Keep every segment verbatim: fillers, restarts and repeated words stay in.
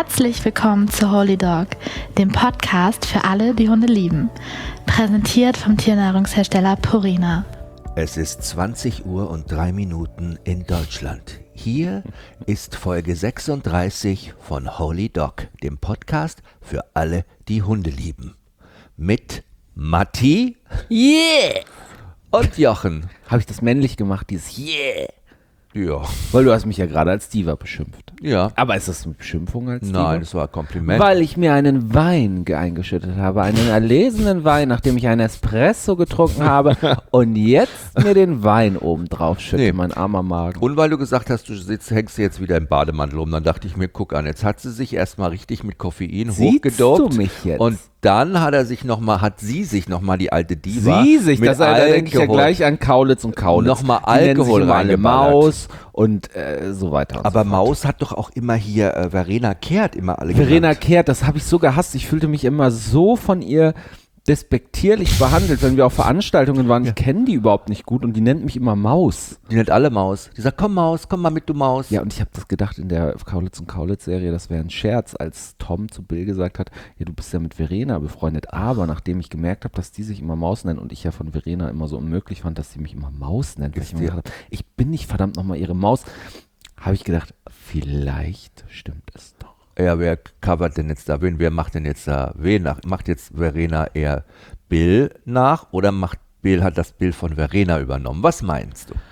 Herzlich willkommen zu Holy Dog, dem Podcast für alle, die Hunde lieben. Präsentiert vom Tiernahrungshersteller Purina. Es ist zwanzig Uhr und drei Minuten in Deutschland. Hier ist Folge sechsunddreißig von Holy Dog, dem Podcast für alle, die Hunde lieben. Mit Matti Yeah! und Jochen. Habe ich das männlich gemacht, dieses Yeah? Ja. Weil du hast mich ja gerade als Diva beschimpft. Ja. Aber ist das eine Beschimpfung als Diva? Nein, das war ein Kompliment. Weil ich mir einen Wein eingeschüttet habe, einen erlesenen Wein, nachdem ich einen Espresso getrunken habe und jetzt mir den Wein oben drauf schütte, Nee. mein armer Magen. Und weil du gesagt hast, du sitzt, hängst jetzt wieder im Bademantel um, dann dachte ich mir, guck an, jetzt hat sie sich erstmal richtig mit Koffein Siehst hochgedopt. du mich jetzt? Und dann hat er sich noch mal, hat sie sich nochmal, die alte Diva, Sie sich, mit das, da denke ich ja Alkohol- gleich an Kaulitz und Kaulitz. Nochmal Die nennen sich Alkohol immer alle reingeballert. Maus und äh, so weiter. Und Aber so fort. Maus hat doch auch immer hier äh, Verena Kehrt immer alle Verena genannt. Kehrt, das habe ich so gehasst. Ich fühlte mich immer so von ihr despektierlich behandelt, wenn wir auf Veranstaltungen waren. Ich kenne die überhaupt nicht gut und die nennt mich immer Maus. Die nennt alle Maus. Die sagt, komm Maus, komm mal mit, du Maus. Ja, und ich habe das gedacht in der Kaulitz und Kaulitz-Serie, das wäre ein Scherz, als Tom zu Bill gesagt hat, ja, du bist ja mit Verena befreundet. Aber nachdem ich gemerkt habe, dass die sich immer Maus nennen und ich ja von Verena immer so unmöglich fand, dass sie mich immer Maus nennt, weil ich Ist immer die- gedacht habe, ich bin nicht verdammt nochmal ihre Maus, habe ich gedacht, vielleicht stimmt es doch. Ja, wer covert denn jetzt da wen? Wer macht denn jetzt da wen nach? Macht jetzt Verena eher Bill nach oder macht Bill, hat das Bill von Verena übernommen? Was meinst du?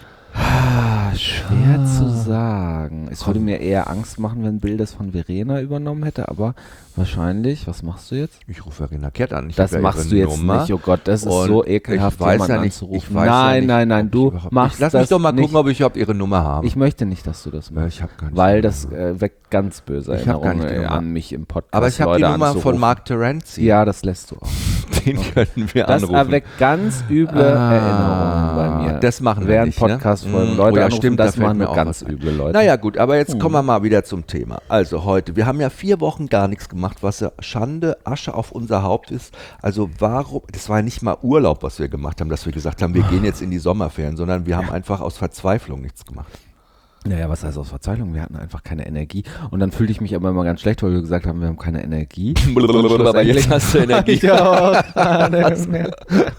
Ah, schwer zu sagen. Es würde mir eher Angst machen, wenn Bill das von Verena übernommen hätte, aber wahrscheinlich, was machst du jetzt? Ich rufe Verena Kehrt an. Ich Das hab ja machst ihre du jetzt Nummer. nicht, oh Gott, das ist Und so ekelhaft, ich weiß jemanden ja nicht, anzurufen. ich weiß nein, ja nicht, nein, nein, ob du ich überhaupt- machst ich Lass das mich doch mal nicht. gucken, ob ich überhaupt ihre Nummer habe. Ich möchte nicht, dass du das Ja, machst, ich habe gar nicht. weil die das Nummer. äh, weckt ganz böse Ich hab gar Erinnerungen nicht die äh, Nummer. an mich im Podcast. Aber ich habe die Leute Nummer von anzurufen. Mark Terenzi. Ja, das lässt du auch. Den können wir Das anrufen. erweckt ganz üble Ah, Erinnerungen bei mir. das machen wir Während nicht, ne? Podcast-Folgen Mm, Leute oh ja, anrufen, stimmt, da das fällt machen mir nur auch ganz was ein. üble Leute. Naja gut, aber jetzt kommen wir mal wieder zum Thema. Also heute, wir haben ja vier Wochen gar nichts gemacht, was ja Schande, Asche auf unser Haupt ist. Also warum, das war ja nicht mal Urlaub, was wir gemacht haben, dass wir gesagt haben, wir gehen jetzt in die Sommerferien, sondern wir haben einfach aus Verzweiflung nichts gemacht. Naja, was heißt aus Verzweiflung? Wir hatten einfach keine Energie. Und dann fühlte ich mich aber immer ganz schlecht, weil wir gesagt haben, wir haben keine Energie. Aber jetzt hast du Energie. Ja, keine mehr.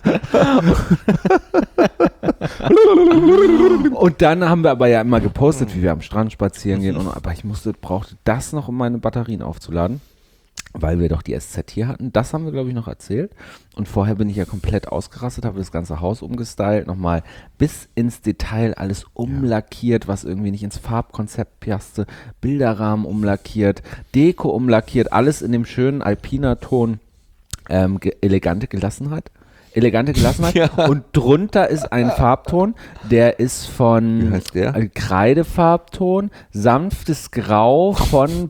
Und dann haben wir aber ja immer gepostet, wie wir am Strand spazieren gehen. Und, aber ich musste, brauchte das noch, um meine Batterien aufzuladen, weil wir doch die S Z hier hatten. Das haben wir, glaube ich, noch erzählt. Und vorher bin ich ja komplett ausgerastet, habe das ganze Haus umgestylt, nochmal bis ins Detail alles umlackiert, was irgendwie nicht ins Farbkonzept passte, Bilderrahmen umlackiert, Deko umlackiert, alles in dem schönen Alpina-Ton, ähm, ge elegante Gelassenheit. Elegante Gelassenheit. Ja. Und drunter ist ein Farbton, der ist von Wie heißt der? äh, Kreidefarbton, sanftes Grau von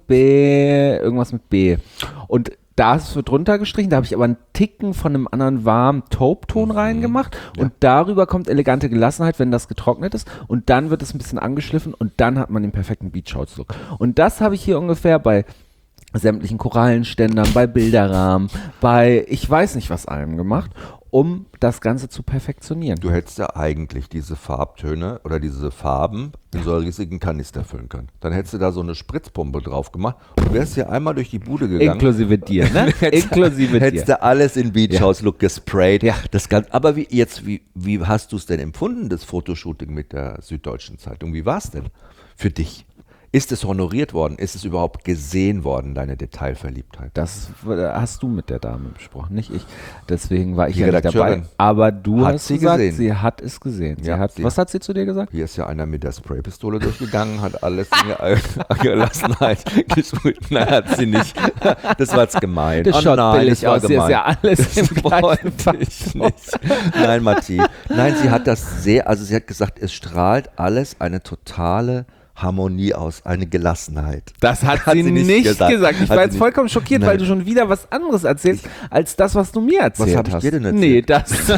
B, irgendwas mit B. Und da ist es drunter gestrichen, da habe ich aber einen Ticken von einem anderen warmen Taupe-Ton reingemacht und darüber kommt elegante Gelassenheit, wenn das getrocknet ist und dann wird es ein bisschen angeschliffen und dann hat man den perfekten Beach-House-Look. Und das habe ich hier ungefähr bei sämtlichen Korallenständern, bei Bilderrahmen, bei ich weiß nicht was allem gemacht, um das Ganze zu perfektionieren. Du hättest ja eigentlich diese Farbtöne oder diese Farben in so einen riesigen Kanister füllen können. Dann hättest du da so eine Spritzpumpe drauf gemacht und wärst hier einmal durch die Bude gegangen. Inklusive dir, ne? Inklusive Hättest dir. du alles in Beach House Look gesprayt. Ja. Das Ganze, aber wie, jetzt, wie, wie hast du es denn empfunden, das Fotoshooting mit der Süddeutschen Zeitung? Wie war es denn für dich? Ist es honoriert worden? Ist es überhaupt gesehen worden, deine Detailverliebtheit? Das hast du mit der Dame besprochen, nicht ich. Deswegen war ich Die ja nicht dabei. Redakteurin. Aber du Hat hast sie gesagt, gesehen. sie hat es gesehen. Sie Ja, hat, sie- was hat sie zu dir gesagt? Hier ist ja einer mit der Spraypistole durchgegangen, hat alles in der Gelassenheit gesprüht. Nein, hat sie nicht. Das war jetzt gemein. Das Oh schaut nein, billig das war aus. Hier ist gemein. ja alles im gleichen wollte ich nicht. Nein, Matti. Nein, sie hat das sehr, also sie hat gesagt, es strahlt alles eine totale Harmonie aus, eine Gelassenheit. Das hat, Hat sie, sie nicht nicht gesagt. gesagt. Ich Hat war sie jetzt nicht. vollkommen schockiert, Nein. weil du schon wieder was anderes erzählst, als das, was du mir erzählt Was hab ich hast. dir denn erzählt? Nee,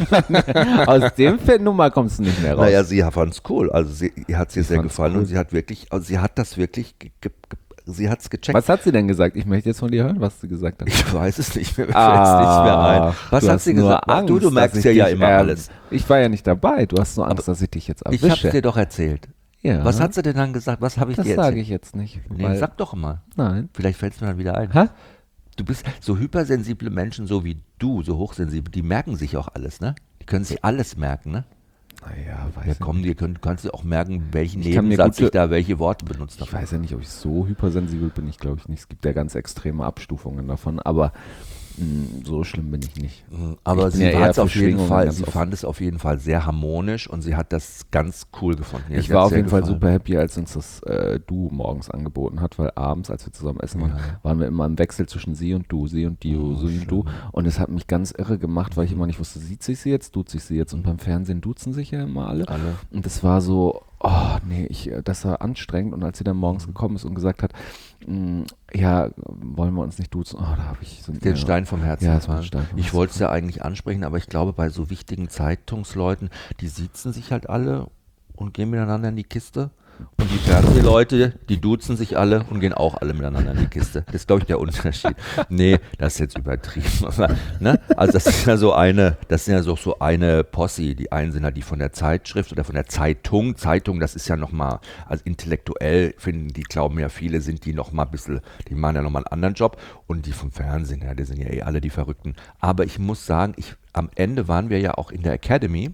das, aus dem Feld Nummer kommst du nicht mehr raus. Naja, sie fand es cool. Also sie, ihr hat es ihr sehr fand's gefallen cool. und sie hat wirklich, also sie hat das wirklich, ge, ge, ge, sie hat es gecheckt. Was hat sie denn gesagt? Ich möchte jetzt von dir hören, was sie gesagt hat. Ich weiß es nicht mehr, mir Ah, fällt es nicht mehr ein. Was du hat hast sie nur gesagt? Angst, du, du merkst dass ja ich ja dich, immer ähm, alles. Ich war ja nicht dabei. Du hast nur Angst, dass ich dich jetzt Ich habe erwische. dir doch erzählt. Ja. Was hat sie denn dann gesagt? Was habe ich Das dir sage erzählt? ich jetzt nicht. Nee, weil- sag doch mal. Nein. Vielleicht fällt es mir dann wieder ein. Hä? Du bist so hypersensible Menschen, so wie du, so hochsensibel, die merken sich auch alles, ne? Die können sich alles merken, ne? Naja, weiß Ja, ich komm, dir können, kannst du auch merken, welchen Ich kann mir Nebensatz gute- ich da welche Worte benutzt Ich habe. weiß ja nicht, ob ich so hypersensibel bin. Ich glaube ich nicht. Es gibt ja ganz extreme Abstufungen davon. Aber mh, so schlimm bin ich nicht. Aber Ich bin sie ja eher war es für auf jeden Schwingungen Fall, ganz sie offen. fand es auf jeden Fall sehr harmonisch und sie hat das ganz cool gefunden. Ihr Ich hat war es auf sehr jeden Fall gefallen. super happy, als uns das äh, Du morgens angeboten hat, weil abends, als wir zusammen essen waren, Ja. waren wir immer im Wechsel zwischen sie und du, sie und Dio, Oh, sie und du. Und es hat mich ganz irre gemacht, weil ich immer nicht wusste, sieht sich sie jetzt, duzt sich sie jetzt. Und beim Fernsehen duzen sich ja immer alle. Alle. Und es war so, oh nee, ich, das war anstrengend. Und als sie dann morgens gekommen ist und gesagt hat, mh, ja, wollen wir uns nicht duzen, oh, da habe ich so Den Stein vom Herzen Ja, ist mir gefallen. ein Stein vom Ich Herzen wollte es ja eigentlich ansprechen, aber ich glaube, bei so wichtigen Zeitungsleuten, die siezen sich halt alle und gehen miteinander in die Kiste. Und die Fernsehleute, die duzen sich alle und gehen auch alle miteinander in die Kiste. Das ist, glaube ich, der Unterschied. Nee, das ist jetzt übertrieben. Aber, ne? Also das ist ja so eine, das sind ja so, so eine Posse. Die einen sind halt die von der Zeitschrift oder von der Zeitung. Zeitung, das ist ja nochmal, also intellektuell finden die, glauben ja viele, sind die nochmal ein bisschen, die machen ja nochmal einen anderen Job. Und die vom Fernsehen, ja, die sind ja eh alle die Verrückten. Aber ich muss sagen, ich, am Ende waren wir ja auch in der Academy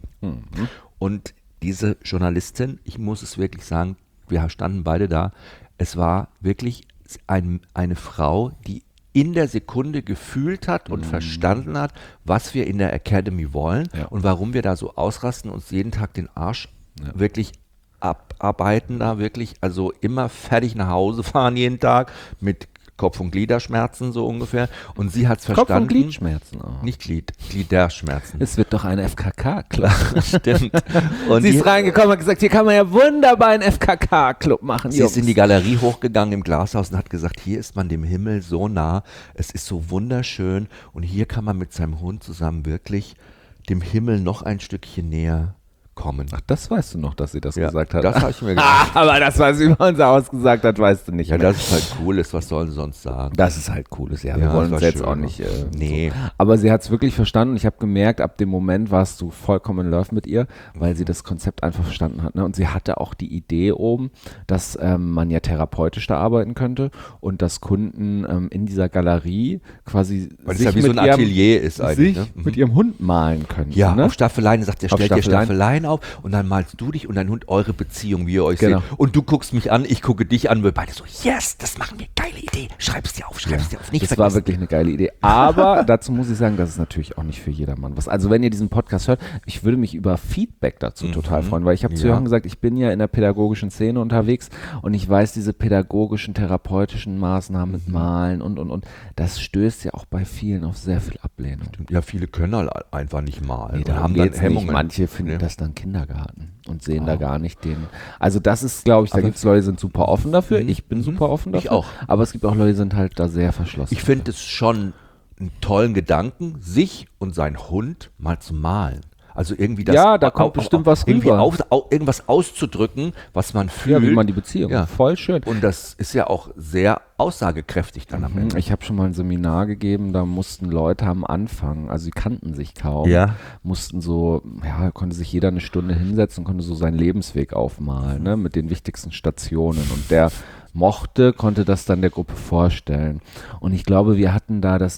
und diese Journalistin, ich muss es wirklich sagen, wir standen beide da, es war wirklich ein, eine Frau, die in der Sekunde gefühlt hat und verstanden hat, was wir in der Academy wollen Ja. und warum wir da so ausrasten, uns jeden Tag den Arsch Ja. wirklich abarbeiten, da wirklich, also immer fertig nach Hause fahren jeden Tag mit Kopf- und Gliederschmerzen so ungefähr. Und sie hat es Kopf- verstanden. und Gliedschmerzen auch. Nicht Glied, Gliederschmerzen. Es wird doch ein F K K-Club. Stimmt. Und Sie die, ist reingekommen und hat gesagt, hier kann man ja wunderbar einen F K K-Club machen. sie ist in die Galerie hochgegangen im Glashaus und hat gesagt, hier ist man dem Himmel so nah, es ist so wunderschön und hier kann man mit seinem Hund zusammen wirklich dem Himmel noch ein Stückchen näher kommen. Ach, das weißt du noch, dass sie das Ja, gesagt hat. das habe ich mir gedacht. Aber das, was sie über unser Haus gesagt hat, weißt du nicht Ja, mehr. das ist halt cool ist, was sollen sie sonst sagen? Das ist halt cooles, ja. Wir Ja, wollen das uns war jetzt schön, auch ne? nicht. Äh, Nee. So. Aber sie hat es wirklich verstanden. Ich habe gemerkt, ab dem Moment warst du vollkommen in Love mit ihr, weil sie das Konzept einfach verstanden hat. Ne? Und sie hatte auch die Idee oben, dass ähm, man ja therapeutisch da arbeiten könnte und dass Kunden ähm, in dieser Galerie quasi Weil es sich ja wie so mit ein ihrem, Atelier ist eigentlich. sich Ne? Mhm. mit ihrem Hund malen können. Ja, ne? auf Staffeleien, sagt er, Auf stellt dir Staffeleien. Staffeleien auf und dann malst du dich und dein Hund eure Beziehung, wie ihr euch Genau. seht. Und du guckst mich an, ich gucke dich an, wir beide so, yes, das machen wir, geile Idee, schreib's dir auf, schreib's dir auf, nicht Das vergessen. war wirklich eine geile Idee. Aber dazu muss ich sagen, das ist natürlich auch nicht für jedermann was. Also wenn ihr diesen Podcast hört, ich würde mich über Feedback dazu total freuen, weil ich habe zu Ja. Jochen gesagt, ich bin ja in der pädagogischen Szene unterwegs und ich weiß, diese pädagogischen, therapeutischen Maßnahmen mit Malen und, und, und, das stößt ja auch bei vielen auf sehr viel Ablehnung. Ja, viele können halt einfach nicht malen Nee, und da haben dann geht's Hemmungen. nicht. Manche finden Ja. das dann Kindergarten und sehen Oh. da gar nicht den. Also das ist, glaube ich, da Aber- gibt es Leute, die sind super offen dafür. Mhm. Ich bin Mhm. super offen dafür. Ich auch. Aber es gibt auch Leute, die sind halt da sehr verschlossen. Ich finde es schon einen tollen Gedanken, sich und seinen Hund mal zu malen. Also irgendwie das Ja, da kommt bestimmt was irgendwie rüber. auf, au, irgendwas auszudrücken, was man fühlt. Ja, wie man die Beziehung. Ja. Voll schön. Und das ist ja auch sehr aussagekräftig dann am Mhm, Ende. Ich habe schon mal ein Seminar gegeben, da mussten Leute am Anfang, also sie kannten sich kaum, Ja. mussten so, ja, konnte sich jeder eine Stunde hinsetzen und konnte so seinen Lebensweg aufmalen, ne, mit den wichtigsten Stationen. Und der mochte, konnte das dann der Gruppe vorstellen. Und ich glaube, wir hatten da das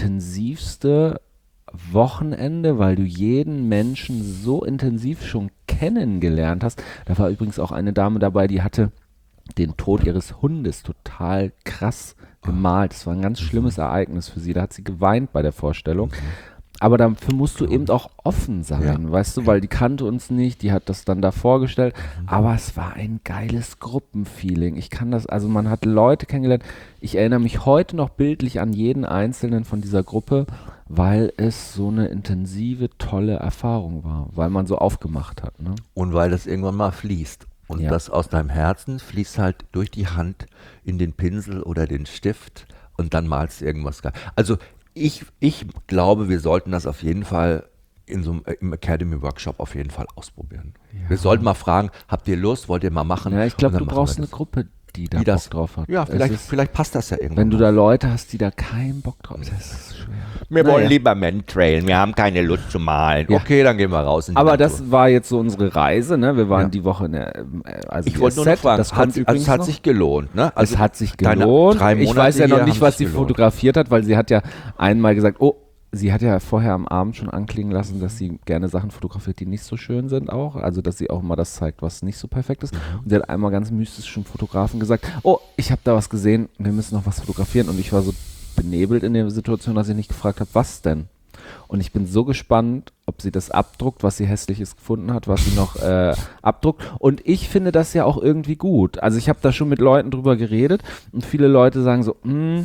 intensivste Wochenende, weil du jeden Menschen so intensiv schon kennengelernt hast. Da war übrigens auch eine Dame dabei, die hatte den Tod ihres Hundes total krass gemalt. Das war ein ganz schlimmes Ereignis für sie. Da hat sie geweint bei der Vorstellung. Aber dafür musst du eben auch offen sein, Ja. weißt du, weil die kannte uns nicht, die hat das dann da vorgestellt. Aber es war ein geiles Gruppenfeeling. Ich kann das, also man hat Leute kennengelernt. Ich erinnere mich heute noch bildlich an jeden einzelnen von dieser Gruppe, weil es so eine intensive, tolle Erfahrung war, weil man so aufgemacht hat. Ne? Und weil das irgendwann mal fließt. Und Ja. das aus deinem Herzen fließt halt durch die Hand in den Pinsel oder den Stift und dann malst du irgendwas geil. Also ich, ich glaube, wir sollten das auf jeden Fall in so einem, äh, im Academy Workshop auf jeden Fall ausprobieren. Wir sollten mal fragen, habt ihr Lust, wollt ihr mal machen? Ja, ich glaube, Und du dann machen brauchst wir eine das. Gruppe, die da die das Bock drauf hat. Ja, Es vielleicht, ist, vielleicht passt das ja irgendwann. wenn du da Leute hast, die da keinen Bock drauf haben, das ist schwer. Wir Naja. wollen lieber Mentrailen, wir haben keine Lust zu malen. Ja. Okay, dann gehen wir raus in die Aber Natur. das war jetzt so unsere Reise, ne? Wir waren Ja. die Woche in der, äh, also Ich die wollte nur noch S Z, fragen, das hat, kommt also übrigens es hat noch. sich gelohnt, ne? Also es hat sich deine gelohnt. drei Ich Monate weiß ja noch hier nicht, haben was sich sie gelohnt. fotografiert hat, weil sie hat ja einmal gesagt, oh, sie hat ja vorher am Abend schon anklingen lassen, dass sie gerne Sachen fotografiert, die nicht so schön sind auch. Also, dass sie auch mal das zeigt, was nicht so perfekt ist. Und sie hat einmal ganz mystisch zum Fotografen gesagt, oh, ich habe da was gesehen, wir müssen noch was fotografieren. Und ich war so benebelt in der Situation, dass ich nicht gefragt habe, was denn? Und ich bin so gespannt, ob sie das abdruckt, was sie Hässliches gefunden hat, was sie noch äh, abdruckt. Und ich finde das ja auch irgendwie gut. Also ich habe da schon mit Leuten drüber geredet und viele Leute sagen so, mh,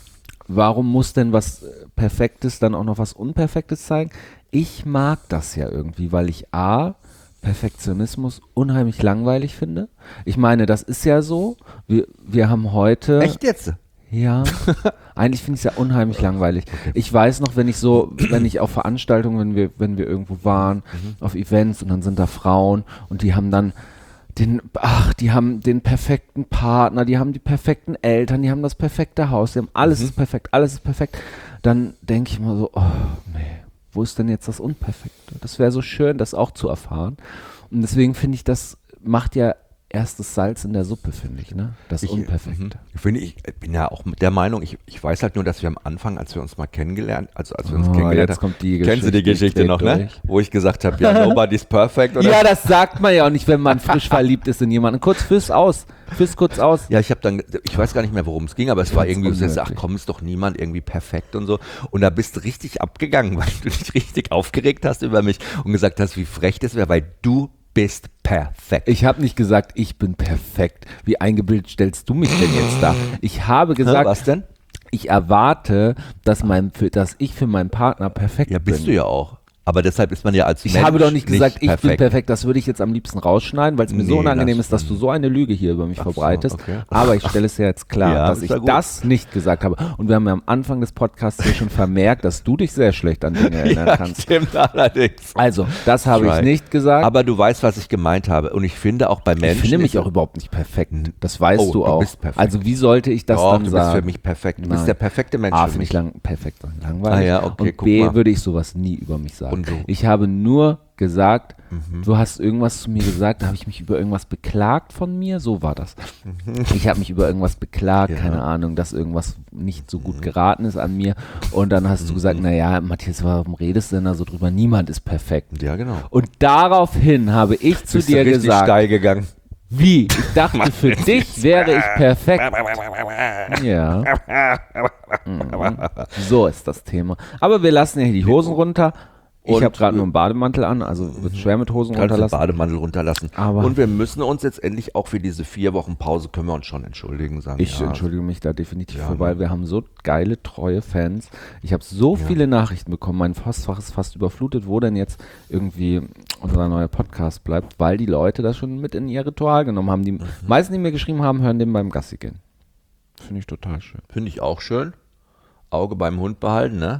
warum muss denn was Perfektes dann auch noch was Unperfektes zeigen? Ich mag das ja irgendwie, weil ich A, Perfektionismus unheimlich langweilig finde. Ich meine, das ist ja so. Wir, wir haben heute... Echt jetzt? Ja, eigentlich finde ich es ja unheimlich langweilig. Ich weiß noch, wenn ich so, wenn ich auf Veranstaltungen, wenn wir, wenn wir irgendwo waren, Mhm. auf Events und dann sind da Frauen und die haben dann den, ach, die haben den perfekten Partner, die haben die perfekten Eltern, die haben das perfekte Haus, die haben alles Mhm. ist perfekt, alles ist perfekt. Dann denke ich mal so, oh nee, wo ist denn jetzt das Unperfekte? Das wäre so schön, das auch zu erfahren. Und deswegen finde ich, das macht ja erstes Salz in der Suppe, finde ich, ne? Das Ich, Unperfekte. mhm. Ich finde, ich bin ja auch mit der Meinung, ich, ich weiß halt nur, dass wir am Anfang, als wir uns mal kennengelernt, also als wir uns Oh, kennengelernt jetzt haben, kommt die kennen Sie die Geschichte, Geschichte noch, ne? durch. Wo ich gesagt habe, ja, nobody's perfect, oder? Ja, das sagt man ja auch nicht, wenn man frisch verliebt ist in jemanden. Kurz fürs aus. Fürs kurz aus. Ja, ich habe dann, ich weiß gar nicht mehr, worum es ging, aber es war Ganz irgendwie, so, ach unmöglich. komm, ist doch niemand irgendwie perfekt und so. Und da bist du richtig abgegangen, weil du dich richtig aufgeregt hast über mich und gesagt hast, wie frech das wäre, weil du bist perfekt. Ich habe nicht gesagt, ich bin perfekt. Wie eingebildet stellst du mich denn jetzt da? Ich habe gesagt, was denn? ich erwarte, dass, mein, für, dass ich für meinen Partner perfekt Ja, bist bin. du ja auch. Aber deshalb ist man ja als Ich Mensch habe doch nicht gesagt, ich perfekt. bin perfekt. Das würde ich jetzt am liebsten rausschneiden, weil es mir so Nee, unangenehm das- ist, dass du so eine Lüge hier über mich Ach so, verbreitest. okay. Aber ich stelle es ja jetzt klar, Ja, dass ist ich ja gut. das nicht gesagt habe. Und wir haben ja am Anfang des Podcasts hier schon vermerkt, dass du dich sehr schlecht an Dinge erinnern Ja, kannst. stimmt allerdings. Also, das habe ich weiß. nicht gesagt. Aber du weißt, was ich gemeint habe. Und ich finde auch bei Menschen. Ich finde mich ist- auch überhaupt nicht perfekt. Das weißt Oh, du du auch. bist perfekt. Also wie sollte ich das Doch, dann du sagen? bist für mich perfekt. Du Nein. bist der perfekte Mensch A, für finde mich. ich lang, perfekt und langweilig. Ah ja, okay, und guck B, mal. würde ich sowas nie über mich sagen. Und so. Ich habe nur gesagt, Mhm. du hast irgendwas zu mir gesagt, da habe ich mich über irgendwas beklagt von mir, so war das. Ich habe mich über irgendwas beklagt, Ja. keine Ahnung, dass irgendwas nicht so gut geraten ist an mir. Und dann hast du gesagt, naja, Matthias, warum redest du denn da so drüber? Niemand ist perfekt. Ja, genau. Und daraufhin habe ich zu Bist dir du richtig gesagt, steil gegangen. wie? Ich dachte, für dich wäre ich perfekt. Ja. Mhm. So ist das Thema. Aber wir lassen ja hier die Hosen runter. Ich Und- habe gerade nur einen Bademantel an, also wird schwer mit Hosen Kannst den runterlassen. Bademantel runterlassen. Aber- und wir müssen uns jetzt endlich auch für diese vier Wochen Pause können wir uns schon entschuldigen. Sagen, Ich ja, entschuldige mich da definitiv Ja, für, weil ne? wir haben so geile, treue Fans. Ich habe so Ja. viele Nachrichten bekommen, mein Postfach ist fast überflutet, wo denn jetzt irgendwie unser neuer Podcast bleibt, weil die Leute das schon mit in ihr Ritual genommen haben. Die Mhm. meisten, die mir geschrieben haben, hören den beim Gassi gehen. Finde ich total schön. Finde ich auch schön. Auge beim Hund behalten, ne?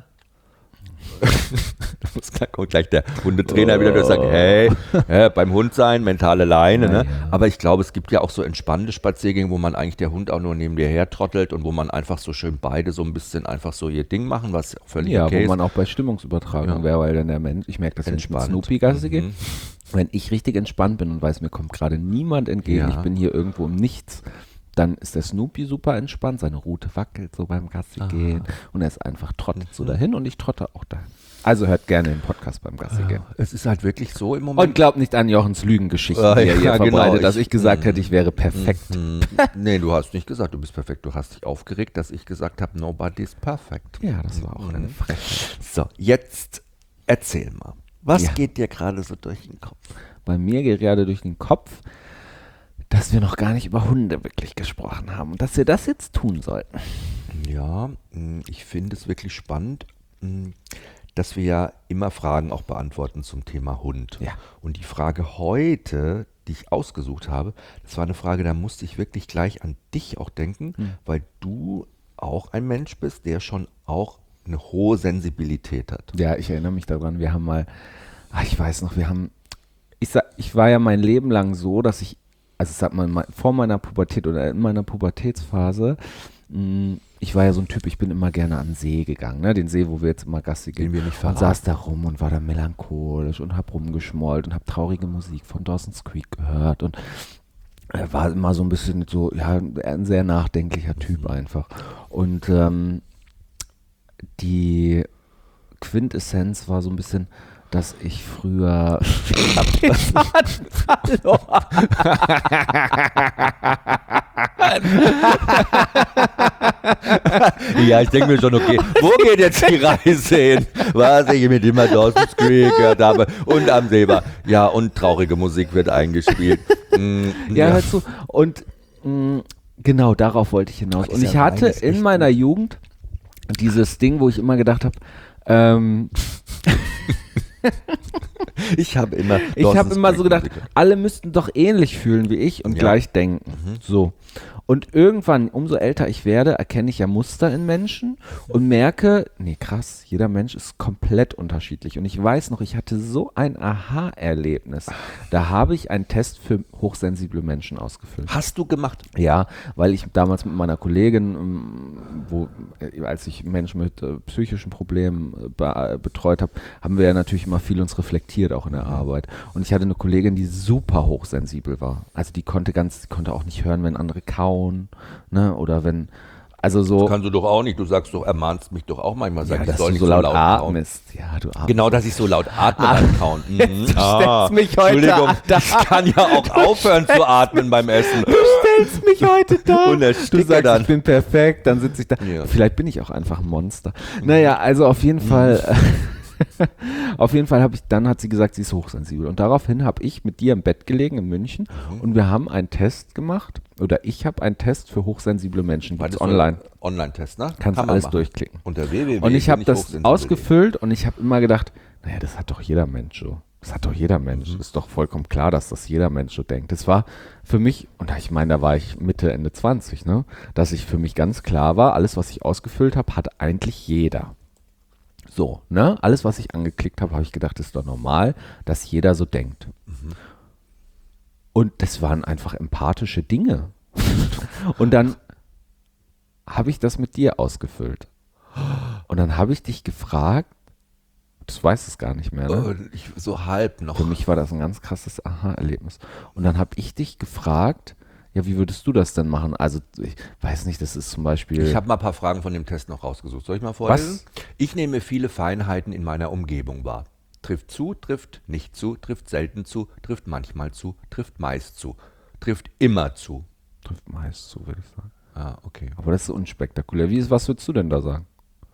Da muss gleich, kommt gleich der Hundetrainer wieder und sagt, hey, äh, beim Hund sein, mentale Leine, ne? Ja. Aber ich glaube, es gibt ja auch so entspannende Spaziergänge, wo man eigentlich der Hund auch nur neben dir her trottelt und wo man einfach so schön beide so ein bisschen einfach so ihr Ding machen, was völlig Ja, okay wo man ist. auch bei Stimmungsübertragung Ja. wäre, weil dann der Mensch, ich merke das, wenn ich mit Entspannt. Snoopy Gassi gehe, Mhm. wenn ich richtig entspannt bin und weiß, mir kommt gerade niemand entgegen, Ja. ich bin hier irgendwo im Nichts, dann ist der Snoopy super entspannt, seine Rute wackelt so beim Gassi gehen und er ist einfach, trottet Mhm. so dahin und ich trotte auch dahin. Also hört gerne den Podcast beim Gassi gehen. Es ist halt wirklich so im Moment. Und glaubt nicht an Jochens Lügengeschichten, Ah, die er ja, hier genau, verbreitet, dass ich- ich gesagt hätte, ich wäre perfekt. Mhm. Nee, du hast nicht gesagt, du bist perfekt. Du hast dich aufgeregt, dass ich gesagt habe, nobody's perfect. Ja, das war auch eine Mhm. Frechheit. So, jetzt erzähl mal. Was Ja. geht dir gerade so durch den Kopf? Bei mir geht gerade durch den Kopf, dass wir noch gar nicht über Hunde wirklich gesprochen haben und dass wir das jetzt tun sollten. Ja, mh, ich finde es wirklich spannend, mh, dass wir ja immer Fragen auch beantworten zum Thema Hund. Ja. Und die Frage heute, die ich ausgesucht habe, das war eine Frage, da musste ich wirklich gleich an dich auch denken, Hm. weil du auch ein Mensch bist, der schon auch eine hohe Sensibilität hat. Ja, ich erinnere mich daran, wir haben mal, ah, ich weiß noch, wir haben, ich, sag, ich war ja mein Leben lang so, dass ich also sag mal, vor meiner Pubertät oder in meiner Pubertätsphase, mh, ich war ja so ein Typ, ich bin immer gerne an den See gegangen, ne? Den See, wo wir jetzt immer Gassi gehen. Den wir nicht und verraten. saß da rum und war da melancholisch und hab rumgeschmollt und hab traurige Musik von Dawson's Creek gehört und er war immer so ein bisschen so, ja, ein sehr nachdenklicher Typ einfach. Und ähm, die Quintessenz war so ein bisschen, dass ich früher ich hab den Faden verloren. Ja, ich denke mir schon, okay, wo geht jetzt die Reise hin? Was ich mit immer Dawson's Creek gehört habe und am See war. Ja, und traurige Musik wird eingespielt. Mm, Ja, hör zu. Und mh, genau, darauf wollte ich hinaus. Und ich hatte in meiner Jugend dieses Ding, wo ich immer gedacht habe, ähm, ich habe immer ich habe Dawson's immer Creek so gedacht, Musik. alle müssten doch ähnlich fühlen wie ich und Ja. gleich denken. So. Und irgendwann, umso älter ich werde, erkenne ich ja Muster in Menschen und merke, nee, krass, jeder Mensch ist komplett unterschiedlich. Und ich weiß noch, ich hatte so ein Aha-Erlebnis. Da habe ich einen Test für hochsensible Menschen ausgefüllt. Hast du gemacht? Ja, weil ich damals mit meiner Kollegin, ähm, wo, äh, als ich Menschen mit äh, psychischen Problemen äh, be äh, betreut habe, haben wir ja natürlich immer viel uns reflektiert, auch in der Arbeit. Und ich hatte eine Kollegin, die super hochsensibel war. Also die konnte ganz, die konnte auch nicht hören, wenn andere kauen, ne, oder wenn, also so. Das kannst du doch auch nicht. Du sagst doch, ermahnst mich doch auch manchmal, ja, sag, ich dass soll du nicht so laut kauen. atmest. Ja, du atmest. Genau, dass ich so laut atme beim Kauen. Mhm. Du stellst mich heute Entschuldigung, an. ich kann ja auch aufhören zu atmen beim Essen. Du stellst mich heute da. Und Du ersticke sagst, dann. ich bin perfekt, dann sitze ich da. Ja. Vielleicht bin ich auch einfach ein Monster. Naja, also auf jeden Fall, auf jeden Fall habe ich, dann hat sie gesagt, sie ist hochsensibel. Und daraufhin habe ich mit dir im Bett gelegen in München und wir haben einen Test gemacht, oder ich habe einen Test für hochsensible Menschen, War gibt's das so online. ein Online-Test, ne? Kannst Kann man alles machen. durchklicken. Unter w w w. Und ich habe bin das hochsensibel. ausgefüllt und ich habe immer gedacht, naja, das hat doch jeder Mensch so. Das hat doch jeder Mensch. Mhm. Ist doch vollkommen klar, dass das jeder Mensch so denkt. Das war für mich, und ich meine, da war ich Mitte, Ende zwanzig, ne, dass ich für mich ganz klar war, alles, was ich ausgefüllt habe, hat eigentlich jeder. So, ne? Alles, was ich angeklickt habe, habe ich gedacht, ist doch normal, dass jeder so denkt. Mhm. Und das waren einfach empathische Dinge. Und dann habe ich das mit dir ausgefüllt. Und dann habe ich dich gefragt, du weißt es gar nicht mehr, ne? Oh, ich, so halb noch. Für mich war das ein ganz krasses Aha-Erlebnis. Und dann habe ich dich gefragt, ja, wie würdest du das denn machen? Also, ich weiß nicht, das ist zum Beispiel. Ich habe mal ein paar Fragen von dem Test noch rausgesucht. Soll ich mal vorlesen? Ich nehme viele Feinheiten in meiner Umgebung wahr. Trifft zu, trifft nicht zu, trifft selten zu, trifft manchmal zu, trifft meist zu, trifft immer zu. Trifft meist zu, würde ich sagen. Ah, okay. Aber das ist unspektakulär. Wie ist, was würdest du denn da sagen?